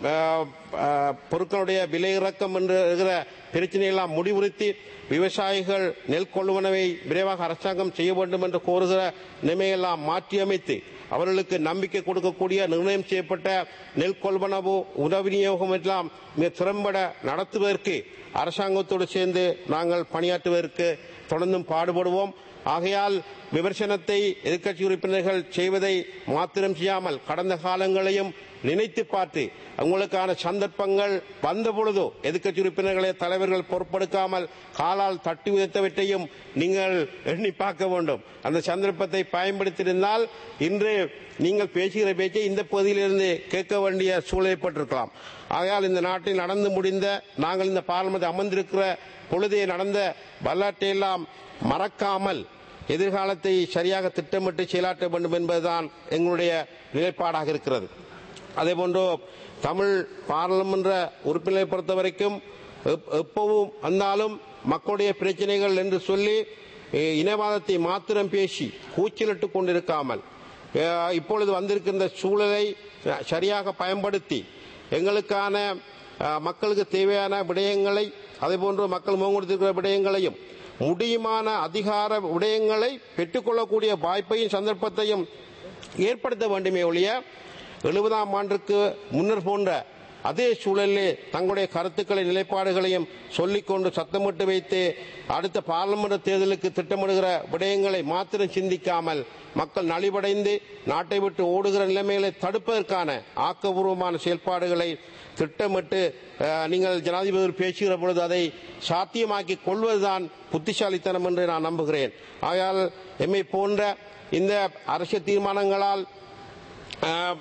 பொருட்களுடைய விலை இறக்கம் என்று இருக்கிற பிரச்சனையெல்லாம் முடிவுறுத்தி விவசாயிகள் நெல் கொள்வனவை விரைவாக அரசாங்கம் செய்ய வேண்டும் என்று கோருகிற நிலைமையெல்லாம் மாற்றியமைத்து அவர்களுக்கு நம்பிக்கை கொடுக்கக்கூடிய நிர்ணயம் செய்யப்பட்ட நெல் கொள்வனவு உணவு விநியோகம் எல்லாம் மிக திறம்பட நடத்துவதற்கு அரசாங்கத்தோடு சேர்ந்து நாங்கள் பணியாற்றுவதற்கு தொடர்ந்தும் பாடுபடுவோம். ஆகையால் விமர்சனத்தை எதிர்க்கட்சி உறுப்பினர்கள் செய்வதை மாத்திரம் செய்யாமல் கடந்த காலங்களையும் நினைத்து பார்த்து உங்களுக்கான சந்தர்ப்பங்கள் வந்த பொழுதோ எதிர்க்கட்சி உறுப்பினர்களை தலைவர்கள் பொறுப்பெடுக்காமல் காலால் தட்டி உயர்த்தவற்றையும் நீங்கள் எண்ணி பார்க்க வேண்டும். அந்த சந்தர்ப்பத்தை பயன்படுத்தியிருந்தால் இன்று நீங்கள் பேசுகிற பேச்சை இந்த பகுதியிலிருந்து கேட்க வேண்டிய சூழல் ஏற்பட்டிருக்கலாம். ஆகையால் இந்த நாட்டில் நடந்து முடிந்த நாங்கள் இந்த பார்லிமெண்ட் அமர்ந்திருக்கிற பொழுதே நடந்த வரலாற்றை எல்லாம் மறக்காமல் எதிர்காலத்தை சரியாக திட்டமிட்டு செயலாற்ற வேண்டும் என்பதுதான் எங்களுடைய நிலைப்பாடாக இருக்கிறது. அதேபோன்று தமிழ் பாராளுமன்ற உறுப்பினரை பொறுத்த வரைக்கும் எப்பவும் வந்தாலும் மக்களுடைய பிரச்சனைகள் என்று சொல்லி இனவாதத்தை மாத்திரம் பேசி கூச்சலிட்டுக் கொண்டிருக்காமல் இப்பொழுது வந்திருக்கின்ற சூழலை சரியாக பயன்படுத்தி எங்களுக்கான மக்களுக்கு தேவையான விடயங்களை, அதேபோன்று மக்கள் முகங்கொடுத்திருக்கிற விடயங்களையும் முடியுமான அதிகார விடயங்களை பெற்றுக்கொள்ளக்கூடிய வாய்ப்பையும் சந்தர்ப்பத்தையும் ஏற்படுத்த வேண்டுமே ஒழிய எழுபதாம் ஆண்டுக்கு முன்னர் போன்ற அதே சூழலிலே தங்களுடைய கருத்துக்களை நிலைப்பாடுகளையும் சொல்லிக்கொண்டு சத்தமிட்டு வைத்து அடுத்த பாராளுமன்ற தேர்தலுக்கு திட்டமிடுகிற விடயங்களை மாத்திரம் சிந்திக்காமல் மக்கள் நலிவடைந்து நாட்டை விட்டு ஓடுகிற நிலைமைகளை தடுப்பதற்கான ஆக்கப்பூர்வமான செயல்பாடுகளை திட்டமிட்டு நீங்கள் ஜனாதிபதி பேசுகிற பொழுது அதை சாத்தியமாக்கி கொள்வதுதான் புத்திசாலித்தனம் என்று நான் நம்புகிறேன். ஆகையால் எம்மை போன்ற இந்த அரசியல் தீர்மானங்களால்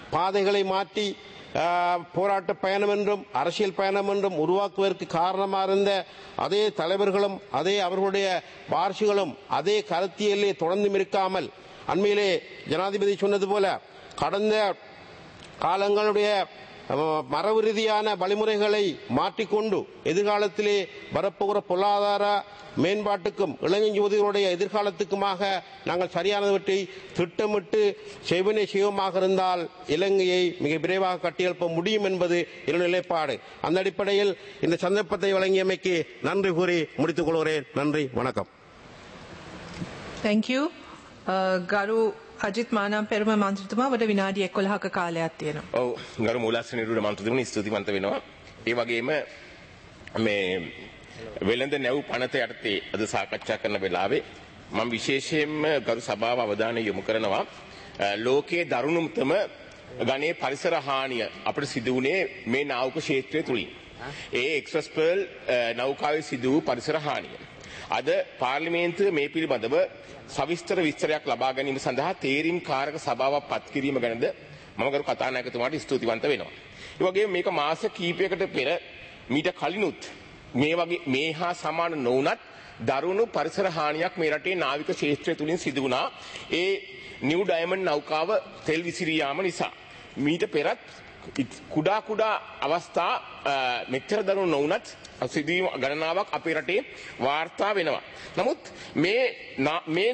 பாதைகளை மாற்றி போராட்ட பயணம் என்றும் அரசியல் பயணம் என்றும் உருவாக்குவதற்கு காரணமாக இருந்த அதே தலைவர்களும் அதே அவர்களுடைய வாரிசுகளும் அதே கருத்தியலே தொடர்ந்தும் இருக்காமல் அண்மையிலே ஜனாதிபதி சொன்னது போல கடந்த காலங்களுடைய மரபு ரீதியான வழிமுறைகளை மாற்றிக்கொண்டு எதிர்காலத்திலே வரப்போகிற பொருளாதார மேம்பாட்டுக்கும் இளைஞர் யுவதிகளுடைய எதிர்காலத்துக்குமாக நாங்கள் சரியானவற்றை திட்டமிட்டு செவினை செய்வமாக இருந்தால் இலங்கையை மிக விரைவாக கட்டியெழுப்ப முடியும் என்பது என்னுடைய நிலைப்பாடு. அந்த அடிப்படையில் இந்த சந்தர்ப்பத்தை வழங்கியமைக்கு நன்றி கூறி முடித்துக் கொள்கிறேன். நன்றி, வணக்கம். Thank you. ගරු අජිත් මානම් පෙරම මන්ත්‍රීතුමා වඩ විනාඩි එකොළහක කාලයක් තියෙනවා. ඔව් ගරු මූලාශ්‍ර නිරූපණ මන්ත්‍රීතුමනි ස්තුතිවන්ත වෙනවා. ඒ වගේම මේ වෙළඳ නැව් පනත යටතේ අද සාකච්ඡා කරන වෙලාවේ මම විශේෂයෙන්ම ගරු සභාව අවධානය යොමු කරනවා ලෝකයේ දරුණුතම ගණයේ පරිසර හානිය අපිට සිදු වුණේ මේ නාවික ක්ෂේත්‍රය තුලින්. ඒ එක්ස්ප්‍රස් පර්ල් නෞකාවේ සිදු වූ පරිසර හානිය. අද පාර්ලිමේන්තුවේ මේ පිළිබඳව සවිස්තර විස්තරයක් ලබා ගැනීම සඳහා තේරීම් කාරක සභාවක් පත් කිරීම ගැනද මම ගරු කතානායකතුමාට ස්තුතිවන්ත වෙනවා. ඒ වගේම මේක මාස කිහිපයකට පෙර මීට කලිනුත් මේ වගේ මේ හා සමාන නොවුනත් දරුණු පරිසර හානියක් මේ රටේ නාවික ක්ෂේත්‍රය තුලින් සිදු වුණා. ඒ නිව් ඩයමන්ඩ් නෞකාව තෙල් විසිරී යාම නිසා. මීට පෙරත් කුඩා කුඩා අවස්ථා මෙච්චර දරුණු නොවුනත් සිදුවීම් ගණනාවක් අපේ රටේ වාර්තා වෙනවා. නමුත් මේ මේ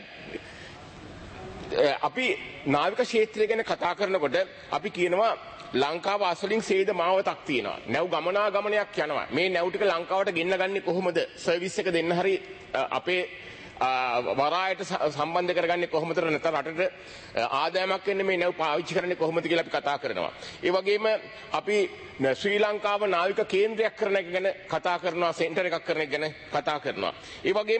අපි නාවික ක්ෂේත්‍රය ගැන කතා කරනකොට අපි කියනවා ලංකාව අසලින් සේද මාවතක් තියෙනවා. නැව් ගමනාගමනයක් යනවා. මේ නැව් ටික ලංකාවට ගෙන්න ගන්නේ කොහොමද? සර්විස් එක දෙන්න හරි අපේ වරායට සම්බන්ධ කරගන්නේ කොහොමද නැත්නම් රටට ආදායමක් වෙන්නේ මේ නැව් පාවිච්චි කරන්නේ කොහොමද කියලා අපි කතා කරනවා. ඒ වගේම අපි ශ්‍රී ලංකාව නාවික කේන්ද්‍රයක් කරන එක ගැන කතා කරනවා, සෙන්ටර් එකක් කරන එක ගැන කතා කරනවා. ඒ වගේම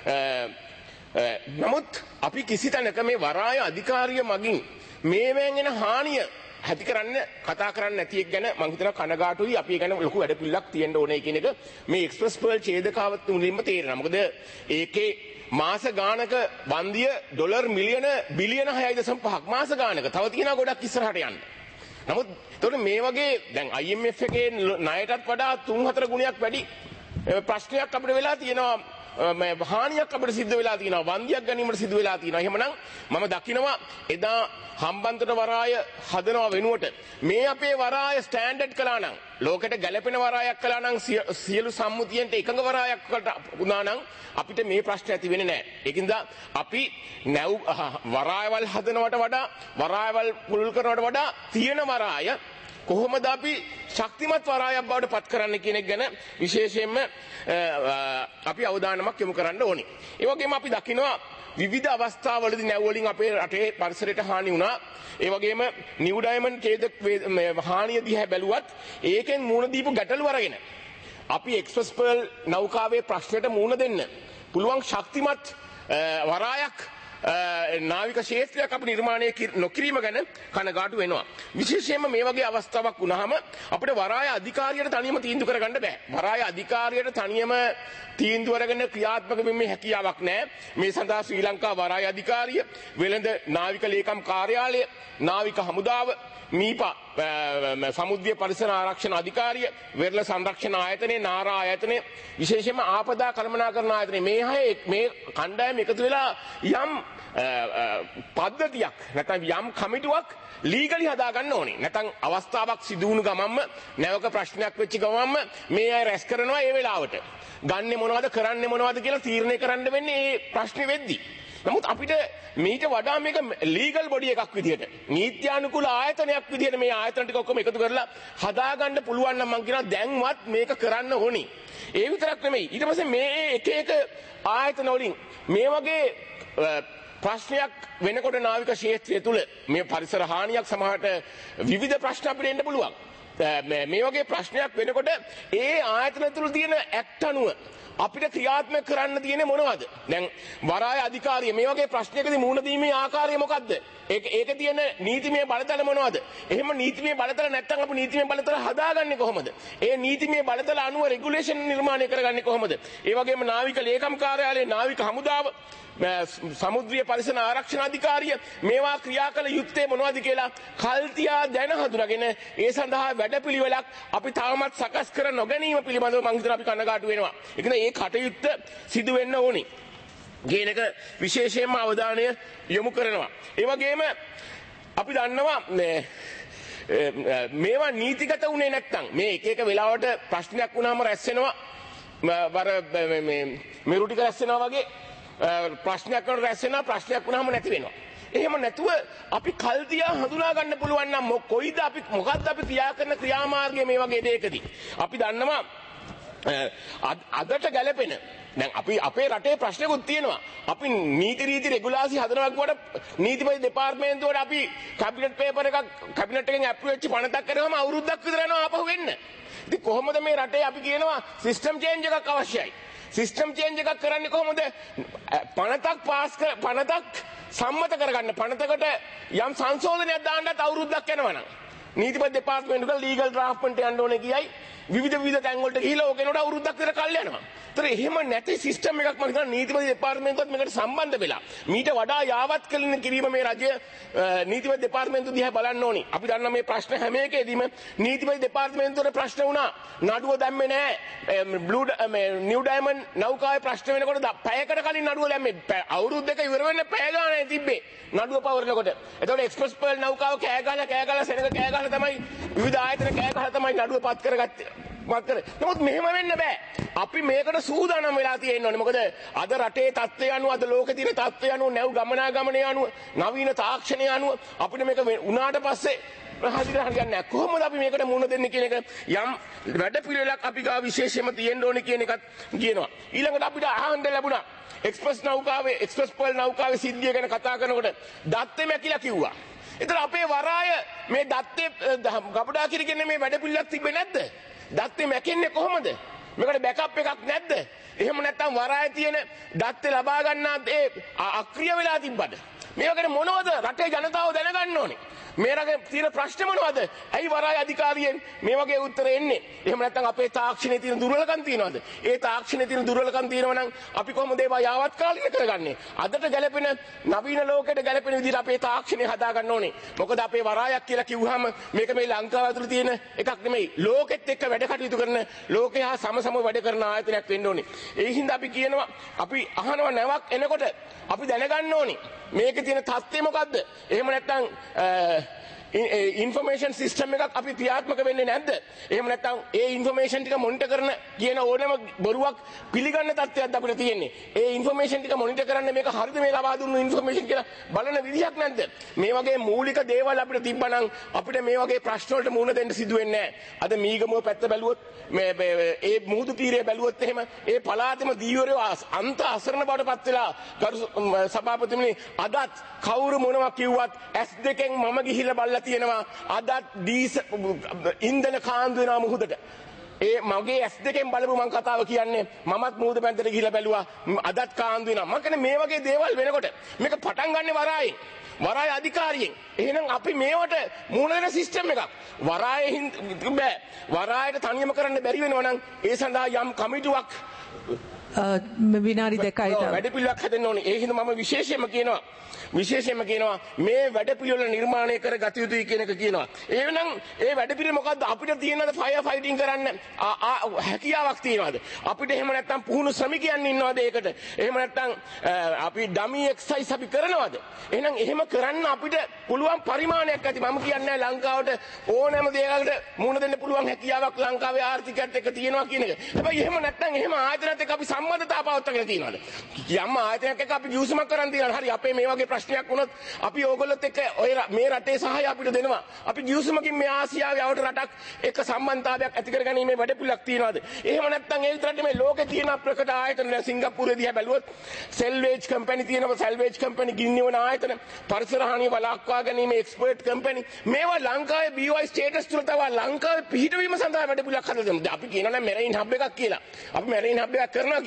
නමුත් අපි කිසි තැනක මේ වරාය අධිකාරිය මගින් මේවෙන් එන හානිය හැටි කරන්න කතා කරන්න නැති එක ගැන මම හිතනවා කනගාටුයි. අපි ඒ ගැන ලොකු වැඩපිළිවෙලක් තියෙන්න ඕනේ කියන එක මේ එක්ස්ප්‍රස් පර්ල් ඡේදකාවත් මුලින්ම තේරෙනවා. මොකද ඒකේ මාස ගානක වන්දිය ඩොලර් මිලියන බිලියන හයයි දශම පහක් මාස ගානක. තව තියෙනවා ගොඩක් ඉස්සරහට යන්න. නමුත් ඒතකොට මේ වගේ දැන් I M F එකේ ණයටත් වඩා තුන් හතර ගුණයක් වැඩි ප්‍රශ්නයක් අපිට වෙලා තියෙනවා. හානියක් අපිට සිද්ධ වෙලා තියෙනවා. වන්දියක් ගැනීමට සිදු වෙලා තියෙනවා. එහෙමනම් මම දකිනවා එදා හම්බන්තොට වරාය හදනවා වෙනුවට මේ අපේ වරාය ස්ටෑන්ඩඩ් කළා නම්, ලෝකෙට ගැලපෙන වරායක් කළා නම්, සියලු සම්මුතියන්ට එකඟ වරායක් වුණා නම් අපිට මේ ප්‍රශ්න ඇති වෙන්නේ නැහැ. ඒකින්ද අපි නැව් වරායවල් හදනවට වඩා, වරායවල් පුළුල් කරනවට වඩා තියෙන වරාය කොහොමද අපි ශක්තිමත් වරායක් බවට පත් කරන්න කියන එක ගැන විශේෂයෙන්ම අපි අවධානමක් යොමු කරන්න ඕනේ. ඒ වගේම අපි දකිනවා විවිධ අවස්ථාවලදී නැව් වලින් අපේ රටේ පරිසරයට හානි වුණා. ඒ වගේම නිව් ඩයමන්ඩ් ඡේද හානිය දිහා බැලුවත් ඒකෙන් මූණ දීපු ගැටලු අරගෙන අපි එක්ස්ප්‍රස් පර්ල් නෞකාවේ ප්‍රශ්නෙට මූණ දෙන්න පුළුවන් ශක්තිමත් වරායක් නාවික ක්ෂේත්‍රයක් අපි නිර්මාණය නොකිරීම ගැන කනගාටු වෙනවා. විශේෂයෙන්ම මේ වගේ අවස්ථාවක් වුණාම අපිට වරාය අධිකාරියට තනියම තීන්දුව කරගන්න බෑ. වරාය අධිකාරියට තනියම තීන්දුව අරගෙන ක්‍රියාත්මක වීමේ හැකියාවක් නැහැ. මේ සඳහා ශ්‍රී ලංකා වරාය අධිකාරිය, වෙළඳ නාවික ලේකම් කාර්යාලය, නාවික හමුදාව, මීපා සමුද්‍ර පරිසර ආරක්ෂණ අධිකාරිය, වෙරළ සංරක්ෂණ ආයතනය, නාරා ආයතනය, විශේෂයෙන්ම ආපදා කළමනාකරණ ආයතනය, මේ හය මේ කණ්ඩායම එකතු වෙලා යම් පද්ධතියක් නැත්නම් යම් කමිටුවක් ලීගලි හදා ගන්න ඕනේ. නැත්නම් අවස්ථාවක් සිදු වුණු ගමන්ම, නැවක ප්‍රශ්නයක් වෙච්ච ගමන්ම මේ අය රැස් කරනවා ඒ වෙලාවට. ගන්නෙ මොනවද, කරන්නේ මොනවද කියලා තීරණය කරන්න වෙන්නේ මේ ප්‍රශ්නේ වෙද්දී. නමුත් අපිට මීට වඩා මේක ලීගල් බොඩි එකක් විදිහට, නීත්‍යානුකූල ආයතනයක් විදිහට මේ ආයතන ටික ඔක්කොම එකතු කරලා හදාගන්න පුළුවන් නම් මම කියනවා දැන්වත් මේක කරන්න ඕනි. ඒ විතරක් නෙමෙයි, ඊට පස්සේ මේ එක එක ආයතන වලින් මේ වගේ ප්‍රශ්නයක් වෙනකොට නාවික ක්ෂේත්‍රය තුල මේ පරිසර හානියක් සමහරට විවිධ ප්‍රශ්න අපිට එන්න පුළුවන්. මේ වගේ ප්‍රශ්නයක් වෙනකොට ඒ ආයතන තුල තියෙන ඇක්ට් අනුව අපිට ක්‍රියාත්මක කරන්න තියෙන්නේ මොනවද? දැන් වරාය අධිකාරිය මේ වගේ ප්‍රශ්නයකදී මුහුණ දීමේ ආකාරය මොකද්ද? ඒක ඒක තියෙන නීතිමය බලතල මොනවද? එහෙම නීතිමය බලතල නැත්නම් අපි නීතිමය බලතල හදාගන්නේ කොහොමද? ඒ නීතිමය බලතල අනුව රෙගුලේෂන් නිර්මාණය කරගන්නේ කොහොමද? ඒ වගේම නාවික ලේකම් කාර්යාලය, නාවික හමුදාව, සමුද්‍රීය පරිසර ආරක්ෂණ අධිකාරිය මේවා ක්‍රියා කළ යුත්තේ මොනවද කියලා කල්තියා දැන හඳුනාගෙන ඒ සඳහා වැඩපිළිවෙලක් අපි තාමත් සකස් කර නොගැනීම පිළිබඳව මම හිතනවා අපි කනගාටු වෙනවා. ඒ කියන්නේ මේ කටයුත්ත සිදු වෙන්න ඕනේ. කියන එක විශේෂයෙන්ම අවධානය යොමු කරනවා. ඒ වගේම අපි දන්නවා මේවා නීතිගත වුණේ නැත්නම් මේ එක එක වෙලාවට ප්‍රශ්නයක් වුණාම රැස් වෙනවා වර මේ මෙරු ටික රැස් වෙනවා වගේ ප්‍රශ්නයක් කරන රැස් වෙනවා ප්‍රශ්නයක් වුණාම නැති වෙනවා. එහෙම නැතුව අපි කල් තියා හඳුනා ගන්න පුළුවන් නම් කොයිද අපි මොකද්ද අපි ක්‍රියා කරන ක්‍රියාමාර්ගය මේ වගේ දෙයකදී අපි දන්නවා අදට ගැලපෙන දැන් අපි අපේ රටේ ප්‍රශ්නකුත් තියෙනවා. අපි නීති රීති රෙගුලාසි හදනවා කියවට නීතිපති දෙපාර්තමේන්තුවට අපි කැබිනට් පේපර් එකක් කැබිනට් එකෙන් ඇප්‍රූව් වෙච්ච පනතක් කරනවාම අවුරුද්දක් විතර යනවා ආපහු වෙන්න. ඉතින් කොහොමද මේ රටේ අපි කියනවා සිස්ටම් චේන්ජ් එකක් අවශ්‍යයි. සිස්ටම් චේන්ජ් එකක් කරන්නේ කොහොමද? පනතක් පාස් කර පනතක් සම්මත කරගන්න පනතකට යම් සංශෝධනයක් දාන්නත් අවුරුද්දක් යනවනම් නීතිපති දෙපාර්තමේන්තුවක ලීගල් ඩ්‍රාෆ්ට්මන්ට් යන්න ඕනේ කියයි විවිධ විවිධ තැන් වලට ගිහිලා ඕකේනට අවුරුද්දක් විතර කල් යනවා. ඒතර එහෙම නැති සිස්ටම් එකක් මම හිතනවා නීතිපති දෙපාර්තමේන්තුවත් මේකට සම්බන්ධ වෙලා මීට වඩා යාවත් කලින් කිරීම මේ රජය නීතිපති දෙපාර්තමේන්තුව දිහා බලන්න ඕනි. අපි දන්නා මේ ප්‍රශ්න හැම එකේදීම නීතිපති දෙපාර්තමේන්තුවට ප්‍රශ්න වුණා. නඩුව දැම්මේ නැහැ. බ්ලූ මේ නිව් ඩයමන්ඩ් නෞකාවේ ප්‍රශ්න වෙනකොට පැයකට කලින් නඩුව දැම්මේ. අවුරුද්දක ඉවර වෙන්න පැය ගානක් තිබ්බේ. නඩුව පවරනකොට. එතකොට එක්ස්ප්‍රස් පර්ල් නෞකාව කෑ ගහලා කෑ ගහලා සෙනඟ කෑ ගහලා තමයි විවිධ ආයතන කෑ ගහලා තමයි නඩුව පත් කරගත්තේ. නමුත් මෙහෙම වෙන්න බෑ. අපි මේකට සූදානම් වෙලා තියෙන්න ඕනේ. මොකද අද රටේ තත්ත්වය අනුව අද ලෝකේ තියෙන තත්ත්වය අනුව නැව් ගමනාගමනය අනුව නවීන තාක්ෂණය අනුව අපිට මේක උනාට පස්සේ හදිසියට හරියන්නේ නැහැ. කොහොමද අපි මේකට මුහුණ දෙන්නේ කියන එක යම් වැඩපිළිවෙලක් අපි ගාව විශේෂයෙන්ම තියෙන්න ඕනේ කියන එකත් කියනවා. ඊළඟට අපිට අහන්න ලැබුණා එක්ස්ප්‍රස් නෞකාවේ එක්ස්ප්‍රස් පර්ල් නෞකාවේ සිද්ධිය ගැන කතා කරනකොට දත්තේ මැකිලා කිව්වා. ඒතර අපේ වරාය මේ දත්තේ ගබඩා කිරිගෙන මේ වැඩපිළිවෙලක් තිබ්බේ නැද්ද? දත්තේ මැකෙන්නේ කොහොමද? මේකට බෑකප් එකක් නැද්ද? එහෙම නැත්නම් වරාය තියෙන දත්තේ ලබා ගන්නාත් ඒ අක්‍රිය වෙලා තිබ්බද? මේ වගේ මොනවද රටේ ජනතාව දැනගන්න ඕනේ. මේ රටේ තියෙන ප්‍රශ්න මොනවද? ඇයි වරාය අධිකාරියෙන් මේ වගේ උත්තර එන්නේ? එහෙම නැත්නම් අපේ තාක්ෂණයේ තියෙන දුර්වලකම් තියෙනවද? ඒ තාක්ෂණයේ තියෙන දුර්වලකම් තියෙනවා නම් අපි කොහොමද ඒවා යාවත් කාලින කරගන්නේ? අදට ගැලපෙන නවීන ලෝකයට ගැලපෙන විදිහට අපේ තාක්ෂණය හදා ගන්න ඕනේ. මොකද අපේ වරායක් කියලා කිව්වහම මේක මේ ලංකාව ඇතුළේ තියෙන එකක් නෙමෙයි. ලෝකෙත් එක්ක වැඩ කටයුතු කරන ලෝකයේ හා සමසම වැඩ කරන ආයතනයක් වෙන්න ඕනේ. ඒ හින්දා අපි කියනවා අපි අහනවා නැවක් එනකොට අපි දැනගන්න ඕනේ. මේකේ තියෙන තත්ත්වය මොකද්ද? එහෙම නැත්නම් ඉන්ෆර්මේෂන් සිස්ටම් එකක් අපි ක්‍රියාත්මක වෙන්නේ නැද්ද? එහෙම නැත්නම් ඒ ඉන්ෆර්මේෂන් ටික මොනිටර් කරන කියන ඕනෑම බොරුවක් පිළිගන්න තත්ත්වයක් අපිට තියෙන්නේ. ඒ ඉන්ෆර්මේෂන් ටික මොනිටර් කරන්න මේක හරිද මේ ලබා දුන්නු ඉන්ෆර්මේෂන් කියලා බලන විදිහක් නැද්ද? මේ වගේ මූලික දේවල් අපිට තිබ්බනම් අපිට මේ වගේ ප්‍රශ්න වලට මුහුණ දෙන්න සිදු වෙන්නේ නැහැ. අද මීගමුව පැත්ත බැලුවොත් මේ ඒ මුහුදු තීරය බැලුවොත් එහෙම ඒ පළාතෙම දීවරයෝ අන්ත අසරණ බවට පත් වෙලා ගරු සභාපතිතුමනි අදත් කවුරු මොනවා කිව්වත් ඇස් දෙකෙන් මම ගිහිල්ලා බලලා තියෙනවා අදත් දීස ඉන්ධන කාන්දු වෙනවා මුහුදට. ඒ මගේ ඇස් දෙකෙන් බලපු මං කතාව කියන්නේ මමත් මුහුද පැත්තට ගිහිල්ලා බැලුවා අදත් කාන්දු වෙනවා. මම කියන්නේ මේ වගේ දේවල් වෙනකොට මේක පටන් ගන්න වරායෙන් වරාය අධිකාරියෙන්. එහෙනම් අපි මේවට මුහුණ දෙන සිස්ටම් එකක් වරායෙන් බෑ. වරායට තනියම කරන්න බැරි වෙනවා නම් ඒ සඳහා යම් කමිටුවක් විනාඩි දෙකයි වැඩපිළිවෙලක් හදන්න ඕනේ. ඒ හින්දා මම විශේෂයෙන්ම කියනවා විශේෂයෙන්ම කියනවා මේ වැඩපිළිවෙල නිර්මාණය කර ගත යුතුයි කියන එක කියනවා. එහෙනම් ඒ වැඩපිළිවෙල මොකද්ද? අපිට තියෙනද ෆයර් ෆයිටිං කරන්න හැකියාවක් තියනවාද? අපිට එහෙම නැත්නම් පුහුණු ශ්‍රමිකයන් ඉන්නවද ඒකට? එහෙම නැත්නම් අපි ඩමි එක්සයිස් අපි කරනවද? එහෙනම් එහෙම කරන්න අපිට පුළුවන් පරිමාණයක් ඇති. මම කියන්නේ ලංකාවට ඕනෑම දෙයකට මුහුණ දෙන්න පුළුවන් හැකියාවක් ලංකාවේ ආර්ථිකයත් එක්ක තියෙනවා කියන එක. හැබැයි එහෙම නැත්නම් එහෙම ආයතනත් එක්ක අපි සම්බන්ධතාව පවත්වාගෙන තියනවාද? යම් ආයතනයක් එක්ක අපි ගිවිසුමක් කරන් තියනවා. හරි අපේ මේ වගේ ප්‍රශ්නයක් වුණොත් අපි ඕගොල්ලොත් එක්ක ඔය මේ රටේ සහාය අපිට දෙනවා. අපි ගිවිසුමකින් මේ ආසියාවේ අවට රටක් එක්ක සම්බන්ධතාවයක් ඇති කරගැනීමේ වැඩපිළිවෙලක් තියනවාද? එහෙම නැත්නම් ඒ විතරට මේ ලෝකේ තියෙන ප්‍රකට ආයතන දැන් සිංගප්පූරුවේ දිහා බැලුවොත් සෙල්වේජ් කම්පැනි තියෙනවා. සෙල්වේජ් කම්පැනි ගින්නිවන ආයතන පරිසර හානිය වළක්වා ගැනීම එක්ස්පර්ට් කම්පැනි මේවා ලංකාවේ බී වයි ස්ටේටස් තුල තව ලංකාවේ පිහිටවීම සඳහා වැඩපිළිවෙලක් හදලා දෙනවා. අපි කියනවා නම් මෙරයින් හබ් එකක් කියලා. අපි මෙරයින් හබ් එකක් කරනවා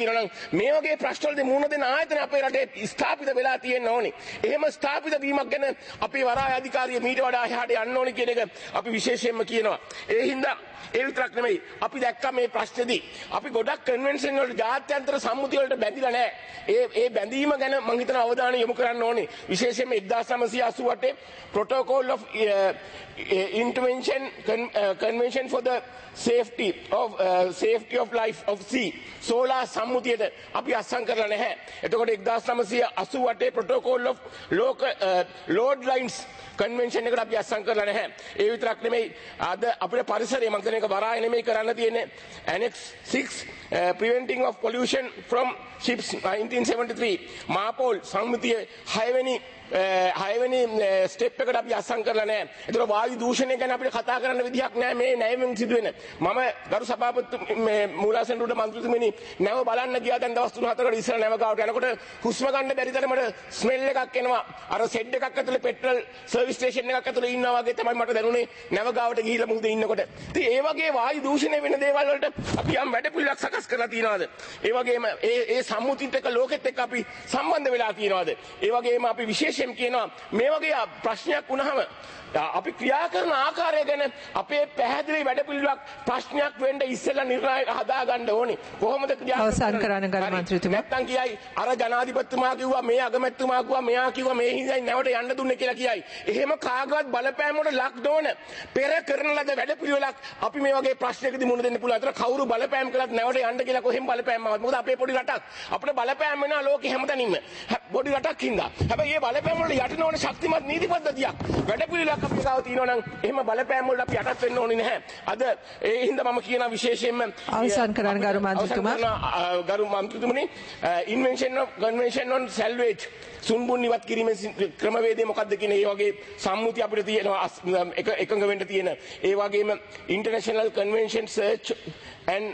කියනවා නම් මේ වගේ ප්‍රශ්න වලදී මුහුණ දෙන ආයතන අපේ රටේ ස්ථාපිත වෙලා තියෙන්න ඕනේ. එහෙම ස්ථාපිත වීමක් ගැන අපේ වරාය අධිකාරිය මීට වඩා එහාට යන්න ඕනේ කියන එක අපි විශේෂයෙන්ම කියනවා. ඒ හින්දා ඒ විතරක් නෙමෙයි අපි දැක්කා මේ ප්‍රශ්නේදී අපි ගොඩක් කන්වෙන්ෂන් වලට ජාත්‍යන්තර සම්මුති වලට බැඳිලා නැහැ. ඒ ඒ බැඳීම ගැන මම හිතන අවධානය යොමු කරන්න ඕනේ. විශේෂයෙන්ම එක්දාස් නවසිය අසූ අටේ protocol of uh, intervention con, uh, convention for the safety of uh, safety of life of sea සෝලා සම්මුතියට අපි අත්සන් කරලා නැහැ. එතකොට එක්දාස් නවසිය අසූ අටේ protocol of local uh, load lines convention එකට අපි අත්සන් කරලා නැහැ. ඒ විතරක් නෙමෙයි අද අපේ පරිසරය මම කියන එක වරාය නෙමෙයි කරන්න තියෙන්නේ. Annex six uh, preventing of pollution from ships nineteen seventy-three මාපෝල් සම්මුතියේ හය වෙනි හයවෙනි ස්ටෙප් එකට අපි අත්සන් කරලා නැහැ. ඒතර වායු දූෂණය ගැන අපිට කතා කරන්න විදිහක් නැහැ මේ නැවෙන් සිදුවෙන. මම ගරු සභාපති මේ මූලාසනරුවට මන්ත්‍රීතුමනි නැව බලන්න ගියා දැන් දවස් තුන හතරකට ඉස්සර නැව ගාවට යනකොට හුස්ම ගන්න බැරි තරමට ස්මෙල් එකක් එනවා. අර සෙඩ් එකක් ඇතුලේ පෙට්‍රල් සර්විස් ස්ටේෂන් එකක් ඇතුලේ ඉන්නවා වගේ තමයි මට දැනුනේ නැව ගාවට ගිහිල්ලා මුහුදේ ඉන්නකොට. ඉතින් ඒ වගේ වායු දූෂණය වෙන දේවල් වලට අපි යම් වැඩ පිළිවෙලක් සකස් කරලා තියනවාද? ඒ වගේම ඒ ඒ සම්මුතිත් එක්ක ලෝකෙත් එක්ක අපි සම්බන්ධ වෙලා තියනවාද? ඒ වගේම අපි විශේෂ කියනවා මේ වගේ ප්‍රශ්නයක් වුණාම අපි ක්‍රියා කරන ආකාරය ගැන අපේ පැහැදිලි වැඩපිළිවෙලක් ප්‍රශ්නයක් වෙන්න ඉස්සෙල්ලා නිර්ණය හදා ගන්න ඕනේ. කොහොමද ක්‍රියා අවසන් කරන්න ගරු මන්ත්‍රීතුමා. නැත්තම් කියයි අර ජනාධිපතිතුමා කිව්වා මේ අගමැතිතුමා කිව්වා මෙයා කිව්වා මේ හිඳයි නැවට යන්න දුන්නේ කියලා කියයි. එහෙම කාගවත් බලපෑම වල ලක් නොවන පෙර කරන ලද වැඩපිළිවෙලක් අපි මේ වගේ ප්‍රශ්නයකදී මුහුණ දෙන්න පුළුවන්. අතර කවුරු බලපෑම් කළත් නැවට යන්න කියලා කොහෙන් බලපෑම් ආවත්. මොකද අපේ පොඩි රටක් අපිට බලපෑම් වෙනවා ලෝකෙ හැමතැනින්ම. පොඩි රටක් හින්දා. හැබැයි මේ බලපෑම් වල යට නොවන ශක්තිමත් නීති පද්ධතියක් වැඩපිළිවෙලක් අපි ගාව තියෙනවා නම් එහෙම බලපෑම් වලට අපි යටත් වෙන්න ඕනේ නැහැ. අද ඒ හින්දා මම කියන විශේෂයෙන්ම අවසන් කරන්න ගරු මන්ත්‍රීතුමා. ගරු මන්ත්‍රීතුමනි invention of convention on salvage සුන්බුන් ඉවත් කිරීමේ ක්‍රමවේදය මොකක්ද කියන ඒ වගේ සම්මුති අපිට තියෙනවා එක එකඟ වෙන්න තියෙන. ඒ වගේම international convention search and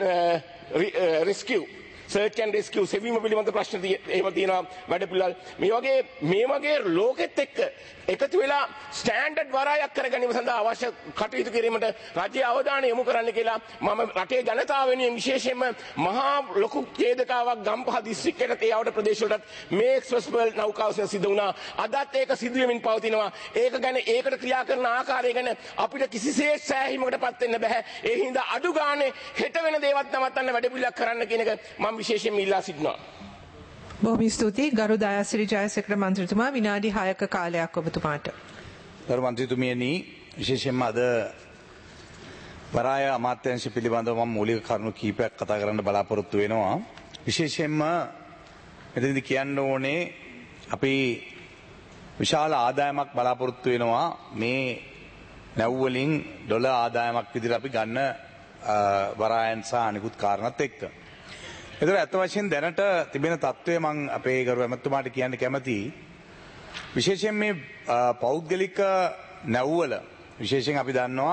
rescue search and rescue සෙවීම පිළිබඳ ප්‍රශ්න එහෙම තියෙනවා වැඩ පිළිවෙල. මේ වගේ මේ වගේ ලෝකෙත් එක්ක එකතු වෙලා ස්ටෑන්ඩඩ් වරායක් කරගැනීම සඳහා අවශ්‍ය කටයුතු කිරීමට රජයේ අවධානය යොමු කරන්න කියලා මම රටේ ජනතාව වෙනුවෙන් විශේෂයෙන්ම මහා ලොකු ඡේදකාවක් ගම්පහ දිස්ත්‍රික්කයට ඒ ආවට ප්‍රදේශවලට මේ එක්ස්ප්‍රස් පර්ල් නෞකාවසන සිදු වුණා. අදත් ඒක සිදු වෙමින් පවතිනවා. ඒක ගැන ඒකට ක්‍රියා කරන ආකාරය ගැන අපිට කිසිසේත් සෑහීමකටපත් වෙන්න බෑ. ඒ හින්දා අඩු ගානේ හෙට වෙන දේවත් නවත්තන්න වැඩ පිළිවෙලක් කරන්න කියන එක මම විශේෂයෙන්ම ඉල්ලා සිටිනවා. බොහොම ස්තුතියි ගරු දයාසිරි ජයසේකර මන්ත්‍රීතුමා විනාඩි හයක කාලයක් ඔබතුමාට. ගරු මන්ත්‍රීතුමියනි විශේෂයෙන්ම අද වරාය අමාත්‍යාංශ පිළිබඳව මම මූලික කරුණු කීපයක් කතා කරන්න බලාපොරොත්තු වෙනවා. විශේෂයෙන්ම මෙතනදී කියන්න ඕනේ අපි විශාල ආදායමක් බලාපොරොත්තු වෙනවා මේ නැව් වලින් ඩොලර් ආදායමක් විදිහට අපි ගන්න වරායන් සහ අනිකුත් කාරණාත් එක්ක. එතකොට අත් වශයෙන් දැනට තිබෙන තත්ත්වය මම අපේ ගරු ඇමතුමාට කියන්න කැමතියි. විශේෂයෙන් මේ පෞද්ගලික නැව්වල විශේෂයෙන් අපි දන්නවා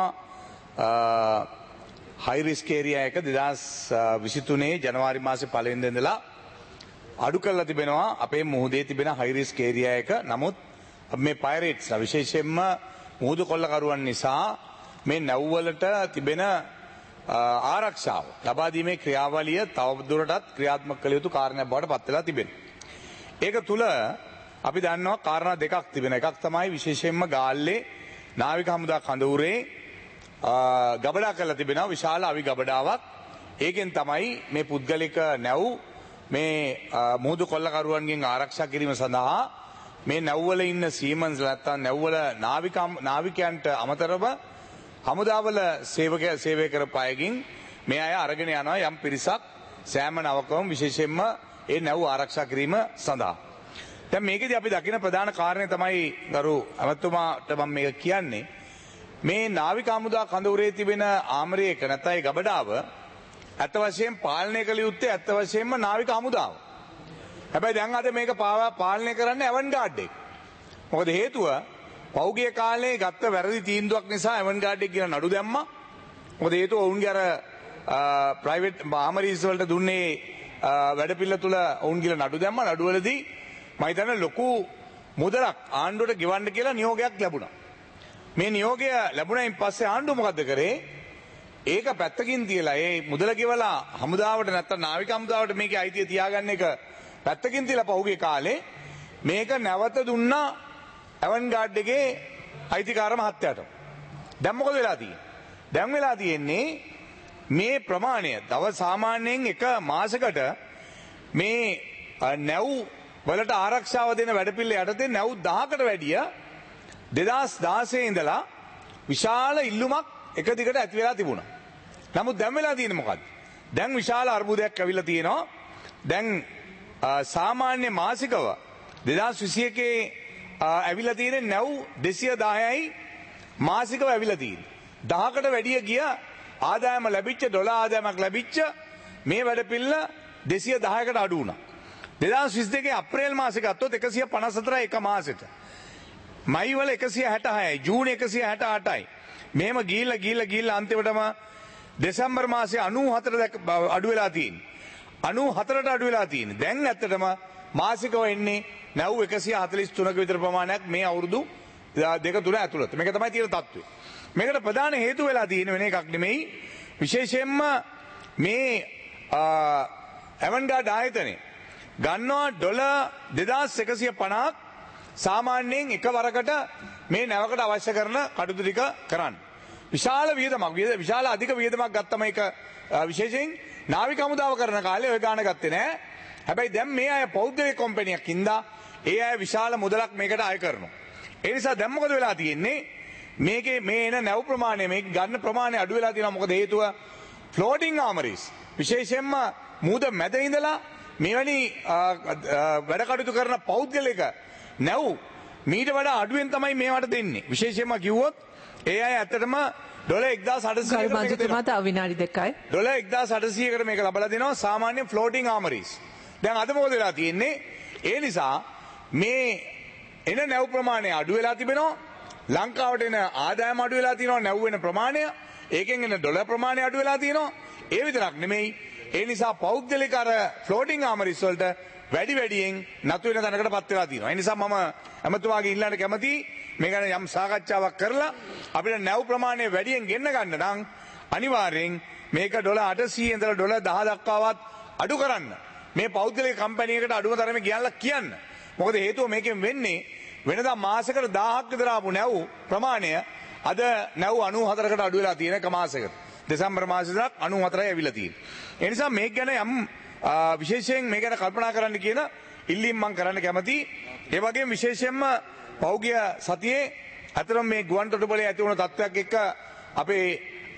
හයි රිස්ක් ඒරියා එක දෙදාස් විසිතුනේ ජනවාරි මාසේ පළවෙනිදා ඉඳලා අඩු කරලා තිබෙනවා අපේ මුහුදේ තිබෙන හයි රිස්ක් ඒරියා එක. නමුත් මේ පයිරේට්ස් විශේෂයෙන්ම මුහුදු කොල්ලකරුවන් නිසා මේ නැව්වලට තිබෙන ආරක්ෂාව ලබා දීමේ ක්‍රියාවලිය තවදුරටත් ක්‍රියාත්මක කළ යුතු කාරණයක් බවට පත් වෙලා තිබෙනවා. ඒක තුල අපි දන්නවා කාරණා දෙකක් තිබෙනවා. එකක් තමයි විශේෂයෙන්ම ගාල්ලේ නාවික හමුදා කඳවුරේ ගබඩා කරලා තිබෙනවා විශාල අවි ගබඩාවක්. ඒකෙන් තමයි මේ පුද්ගලික නැව් මේ මුහුදු කොල්ලකරුවන්ගෙන් ආරක්ෂා කිරීම සඳහා මේ නැව්වල ඉන්න සීමන්ස් නැත්තම් නැව්වල නාවික නාවිකයන්ට අමතරව හමුදාවල සේවක සේවය කරපු අයගෙන් මේ අය අරගෙන යනවා යම් පිරිසක් සෑම නවකම විශේෂයෙන්ම ඒ නැව් ආරක්ෂා කිරීම සඳහා. දැන් මේකෙදී අපි දකින ප්‍රධාන කාරණය තමයි ගරු අමතුමාට මම මේක කියන්නේ මේ නාවික හමුදා කඳවුරේ තිබෙන ආමරයක නැත්නම් ඒ ගබඩාව අත් වශයෙන් පාලනය කළ යුත්තේ අත් වශයෙන්ම නාවික හමුදාව. හැබැයි දැන් අද මේක පාලනය කරන්නේ ඇවන්ගාඩ් එක. මොකද හේතුව පෞගිය කාලේ ගත්ත වැරදි තීන්දුවක් නිසා ඇවන්ගාඩ් එක කියන නඩු දැම්මා. මොකද හේතුව ඔවුන්ගේ අර ප්‍රයිවට් ආමරීස් වලට දුන්නේ වැඩපිළිවෙල තුල ඔවුන් කියලා නඩු දැම්මා. නඩුවලදී මම හිතන්නේ ලොකු මුදලක් ආණ්ඩුවට ගෙවන්න කියලා නියෝගයක් ලැබුණා. මේ නියෝගය ලැබුණයින් පස්සේ ආණ්ඩුව මොකද කරේ? ඒක පැත්තකින් තියලා ඒ මුදල ගෙවලා හමුදාවට නැත්තම් නාවික හමුදාවට මේකේ අයිතිය තියාගන්න එක පැත්තකින් තියලා පහුගිය කාලේ මේක නැවත දුන්නා ඇවන්ගාඩ් එකේ අයිතිකාර මහත්තයාට. දැන් මොකද වෙලා තියෙන්නේ? දැන් වෙලා තියෙන්නේ මේ ප්‍රමාණය තව සාමාන්‍යයෙන් එක මාසයකට මේ නැව් වලට ආරක්ෂාව දෙන වැඩපිළිවෙල යටතේ නැව් දහකට වැඩිය දෙදාස් දාසය ඉඳලා විශාල ඉල්ලුමක් එක දිගට ඇති වෙලා තිබුණා. නමුත් දැන් වෙලා තියෙන්නේ මොකද්ද? දැන් විශාල අර්බුදයක් ඇවිල්ලා තියෙනවා. දැන් සාමාන්‍ය මාසිකව දෙදාස් විසි එකේ ඇවිල්ලා තියෙන නැව් දෙසිය දහයයි මාසිකව ඇවිල්ලා තියෙන්නේ. දහකට වැඩිය ගිය ආදායම ලැබිච්ච ඩොලර් ආදායමක් ලැබිච්ච මේ වැඩපිළිවෙල දෙසිය දහයකට අඩු වුණා. දෙදාස් විසි දෙකේ අප්‍රේල් මාසේ ගත්තොත් එකසිය පනස් හතරයි එක මාසෙට. මයි වල එකසිය හැට හයයි, ජූනි එකසිය හැට අටයි. මෙහෙම ගිහිල්ලා ගිහිල්ලා ගිහිල්ලා අන්තිමටම දෙසැම්බර් මාසේ අනූ හතර අඩු වෙලා තියෙන්නේ. අනූ හතරට අඩු වෙලා තියෙන්නේ. දැන් ඇත්තටම මාසිකව එන්නේ නැව් එකසිය හතළිස් තුනක විතර ප්‍රමාණයක් මේ අවුරුදු දෙක තුන ඇතුළත. මේක තමයි තියෙන තත්ත්වය. මේකට ප්‍රධාන හේතු වෙලා තියෙන වෙන එකක් නෙමෙයි. විශේෂයෙන්ම මේ ඇවන්ගාඩ් ආයතනයේ ගන්නවා ඩොලර් දෙදාස් එකසිය පනහක් සාමාන්‍යයෙන් එකවරකට මේ නැවකට අවශ්‍ය කරන කටයුතු ටික කරන්න. විශාල වියදමක් විශාල අධික වියදමක් ගත්තම එක විශේෂයෙන් නාවික හමුදාව කරන කාලේ ඔය ගාන ගත්තේ නෑ. හැබැයි දැන් මේ අය පෞද්ගලික කම්පැනියක් ඉඳලා ඒ අය විශාල මුදලක් මේකට අය කරනවා. ඒ නිසා දැන් මොකද වෙලා තියෙන්නේ? මේකේ මේ එන නැව් ප්‍රමාණය මේක ගන්න ප්‍රමාණය අඩු වෙලා තියෙනවා. මොකද හේතුව ෆ්ලෝටිං ආමරීස් විශේෂයෙන්ම මූද මැද ඉඳලා මෙවැනි වැඩ කටයුතු කරන පෞද්ගලික නැව් මීට වඩා අඩුවෙන් තමයි මේවට දෙන්නේ. විශේෂයෙන්ම කිව්වොත් ඒ අය ඇත්තටම ඩොලර් එක්දාස් අටසියයකට විනාඩි දෙකයි ඩොලර් එක්දාස් අටසියයකට මේක ලබලා දෙනවා සාමාන්‍ය ෆ්ලෝටිං ආමරීස්. දැන් අද මොකද වෙලා තියෙන්නේ? ඒ නිසා මේ එන නැව් ප්‍රමාණය අඩු වෙලා තිබෙනවා. ලංකාවට එන ආදායම අඩු වෙලා තියෙනවා නැව් වෙන ප්‍රමාණය. ඒකෙන් එන ඩොලර් ප්‍රමාණය අඩු වෙලා තියෙනවා. ඒ විතරක් නෙමෙයි. ඒ නිසා පෞද්ගලික අර ෆ්ලෝටිං ආමරීස් වලට වැඩි වැඩියෙන් නතු වෙන තැනකට පත් වෙලා තියෙනවා. ඒ නිසා මම ඇමතුමාගේ ඉල්ලන්න කැමතියි මේ ගැන යම් සාකච්ඡාවක් කරලා අපිට නැව් ප්‍රමාණය වැඩියෙන් ගෙන්න ගන්න නම් අනිවාර්යෙන් මේක ඩොලර් අටසිය ඉඳලා ඩොලර් දහ දක්වාවත් අඩු කරන්න. මේ පෞද්ගලික කම්පැනියකට අඩුම තරමේ ගියලා කියන්න. මොකද හේතුව මේකෙන් වෙන්නේ වෙනදා මාසෙකට දහයක් විතර ආපු නැව් ප්‍රමාණය අද නැව් අනූ හතරකට අඩු වෙලා තියෙන එක මාසෙකට. දෙසැම්බර් මාසෙදක් අනූ හතරයි ඇවිල්ලා තියෙන්නේ. ඒ නිසා මේක ගැන යම් විශේෂයෙන් මේ ගැන කල්පනා කරන්න කියන ඉල්ලීම් මම කරන්න කැමතියි. ඒ වගේම විශේෂයෙන්ම පෞගිය සතියේ අතරම මේ ගුවන් තොටුපළේ ඇති වුණ තත්ත්වයක් එක්ක අපේ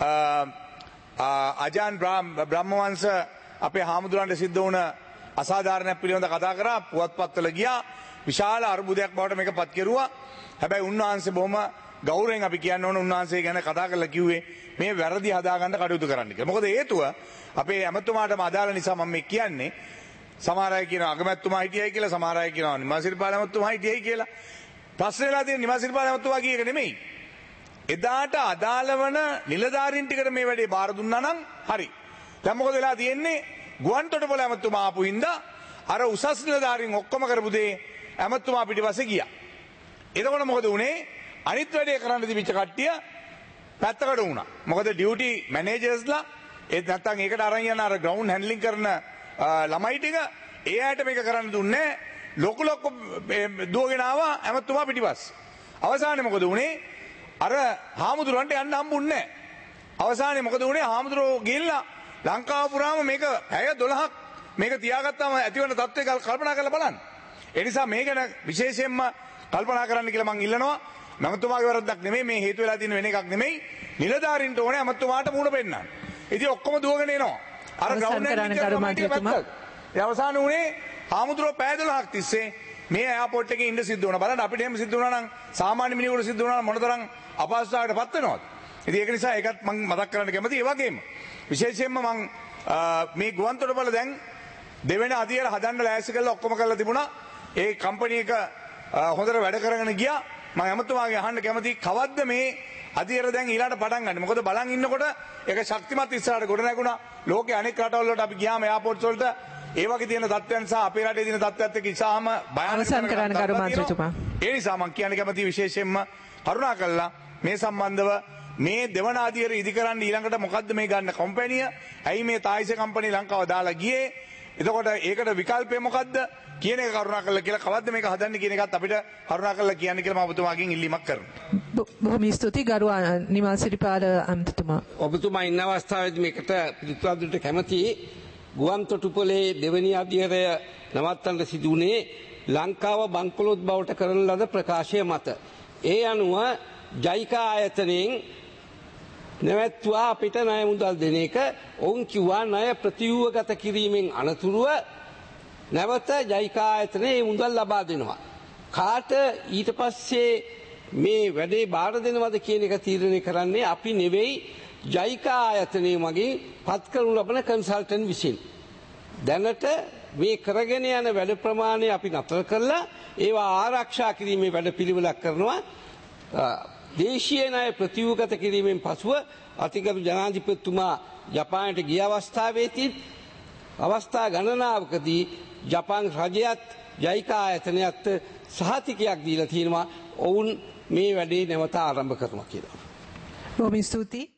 අජාන් බ්‍රහ්මවංශ අපේ හාමුදුරන්ට සිද්ධ වුණ අසාධාරණයක් පිළිබඳව කතා කරා. පුවත්පත්වල ගියා. විශාල අර්බුදයක් බවට මේක පත් කෙරුවා. හැබැයි උන්වහන්සේ බොහොම ගෞරවයෙන් අපි කියන්න ඕන උන්වහන්සේ ගැන කතා කරලා කිව්වේ මේ වැරදි හදාගන්න කටයුතු කරන්න කියලා. මොකද හේතුව අපේ ඇමතුමාටම අදාළ නිසා මම මේ කියන්නේ. සමහර අය කියනවා අගමැතිතුමා හිටියයි කියලා, සමහර අය කියනවා නිමාසිරිපාල ඇමතුමා හිටියයි කියලා. ප්‍රශ්නේ වෙලා තියෙන නිමාසිරිපාල ඇමතුමා කිය එක නෙමෙයි. එදාට අදාළ වන නිලධාරීන් ටිකට මේ වැඩේ බාර දුන්නා නම් හරි. දැන් මොකද වෙලා තියෙන්නේ? ගුවන් තොටුපළ ඇමතුමා ආපු හින්දා අර උසස් නිලධාරීන් ඔක්කොම කරපු දේ ඇමතුමා පිටිපස්සේ ගියා. එතකොට මොකද වුනේ? අනිත් වැඩේ කරන්න තිබිච්ච කට්ටිය පැත්තකට වුණා. මොකද ඩියුටි මැනේජර්ස්ලා ඒත් නැත්තම් ඒකට අරන් යන අර ග්‍රවුන්ඩ් හැන්ඩලින් කරන ළමයි ටික ඒ ඇයට මේක කරන්න දුන්නේ ලොකු ලොකු දුවගෙන ආවා ඇමතුමා පිටිපස්සේ. අවසානයේ මොකද වුනේ? අර හාමුදුරන්ට යන්න හම්බුන්නේ නැහැ. අවසානයේ මොකද වුනේ? හාමුදුරුවෝ ගිහිල්ලා ලංකාව පුරාම මේක පැය දොළහක් මේක තියාගත්තාම ඇතිවන තත්ත්වය කල්පනා කරලා බලන්න. ඒ නිසා මේ ගැන විශේෂයෙන්ම කල්පනා කරන්න කියලා මම ඉල්ලනවා. මමතුමාගේ වරද්දක් නෙමෙයි මේ හේතු වෙලා තියෙන වෙන එකක් නෙමෙයි. නිලධාරීන්ට ඕනේ අමතුමාට මුණ පෙන්නන්න. ඉතින් ඔක්කොම දුවගෙන එනවා. අර ග්‍රවුන්ඩ් හැන්ඩලින් කරන මන්ත්‍රීතුමා. ඒ අවසාන උනේ හාමුදුරුවෝ පැය දොළහක් තිස්සේ මේ එයාපෝට් එකේ ඉන්න සිද්ධ වුණා. බලන්න අපිට එහෙම සිද්ධ වුණා නම් සාමාන්‍ය මිනිහෙකුට සිද්ධ වුණා නම් මොනතරම් අපහසුතාවයකට පත් වෙනවද? ඉතින් ඒක නිසා ඒකත් මම මතක් කරන්න කැමතියි. ඒ වගේම විශේෂයෙන්ම මම මේ ගුවන් තොටුපළ දැන් දෙවෙනි අදියර හදන්න ලෑස්ති කරලා ඔක්කොම කරලා තිබුණා. ඒ කම්පැනි එක හොඳට වැඩ කරගෙන ගියා. මම අමතුමාගේ අහන්න කැමතියි කවද්ද මේ අදියර දැන් ඊළාට පටන් ගන්න. මොකද බලන් ඉන්නකොට ඒක ශක්තිමත් ඉස්සරහට ගොඩ නැගුණා. ලෝකේ අනෙක් රටවල් වලට අපි ගියාම එයාපෝට්ස් වලට ඒ වගේ තියෙන තත්ත්වයන් සහ අපේ රටේ තියෙන තත්ත්වයත් එක්ක ඉස්සාම භයානක කරන ගරු මන්ත්‍රීතුමා. ඒ නිසා මම කියන්න කැමතියි විශේෂයෙන්ම කරුණාකරලා මේ සම්බන්ධව මේ දෙවන අධියර ඉදිකරන්න ඊළඟට මොකද්ද මේ ගන්න කම්පැනිය? ඇයි මේ තායිසේ කම්පැනි ලංකාව දාලා ගියේ? එතකොට ඒකට විකල්පය මොකද්ද කියන එක කරුණාකරලා කියලා කවද්ද මේක හදන්නේ කියන එකත් අපිට කරුණාකරලා කියන්න කියලා මම ඔබතුමාගෙන් ඉල්ලීමක් කරනවා. බොහොම ස්තුතියි ගරු නිමල් සිරිපාල අමතුමා. ඔබතුමා ඉන්න අවස්ථාවේදී මේකට පිළිතුරු දෙන්න කැමතියි. ගුවන් තොටුපොළේ දෙවැනි අධියරය නවත්තන්න සිදු වුණේ ලංකාව බංකොලොත් බවට කරන ලද ප්‍රකාශය මත. ඒ අනුව ජයිකා ආයතනයෙන් නැවැත්තුවා අපිට ණය මුදල් දෙන එක. ඔවුන් කිව්වා ණය ප්‍රතිව්‍යුහගත කිරීමෙන් අනතුරුව නැවත ජයිකා ආයතනයේ මේ මුදල් ලබා දෙනවා. කාට ඊට පස්සේ මේ වැඩේ බාර දෙනවද කියන එක තීරණය කරන්නේ අපි නෙවෙයි ජයිකා ආයතනයේ මගින් පත් කරනු ලබන කන්සල්ටන්ට් විසින්. දැනට මේ කරගෙන යන වැඩ ප්‍රමාණය අපි නතර කරලා ඒවා ආරක්ෂා කිරීමේ වැඩ පිළිවෙලක් කරනවා. දේශීය ණය ප්‍රතිව්‍යුහගත කිරීමෙන් පසුව අතිගරු ජනාධිපතිතුමා ජපානයට ගිය අවස්ථාවේදී අවස්ථා ගණනාවකදී ජපාන් රජයත් ජයිකා ආයතනයත් සහතිකයක් දීලා තියෙනවා ඔවුන් මේ වැඩේ නැවත ආරම්භ කරනවා කියලා. බොහොම ස්තුතියි.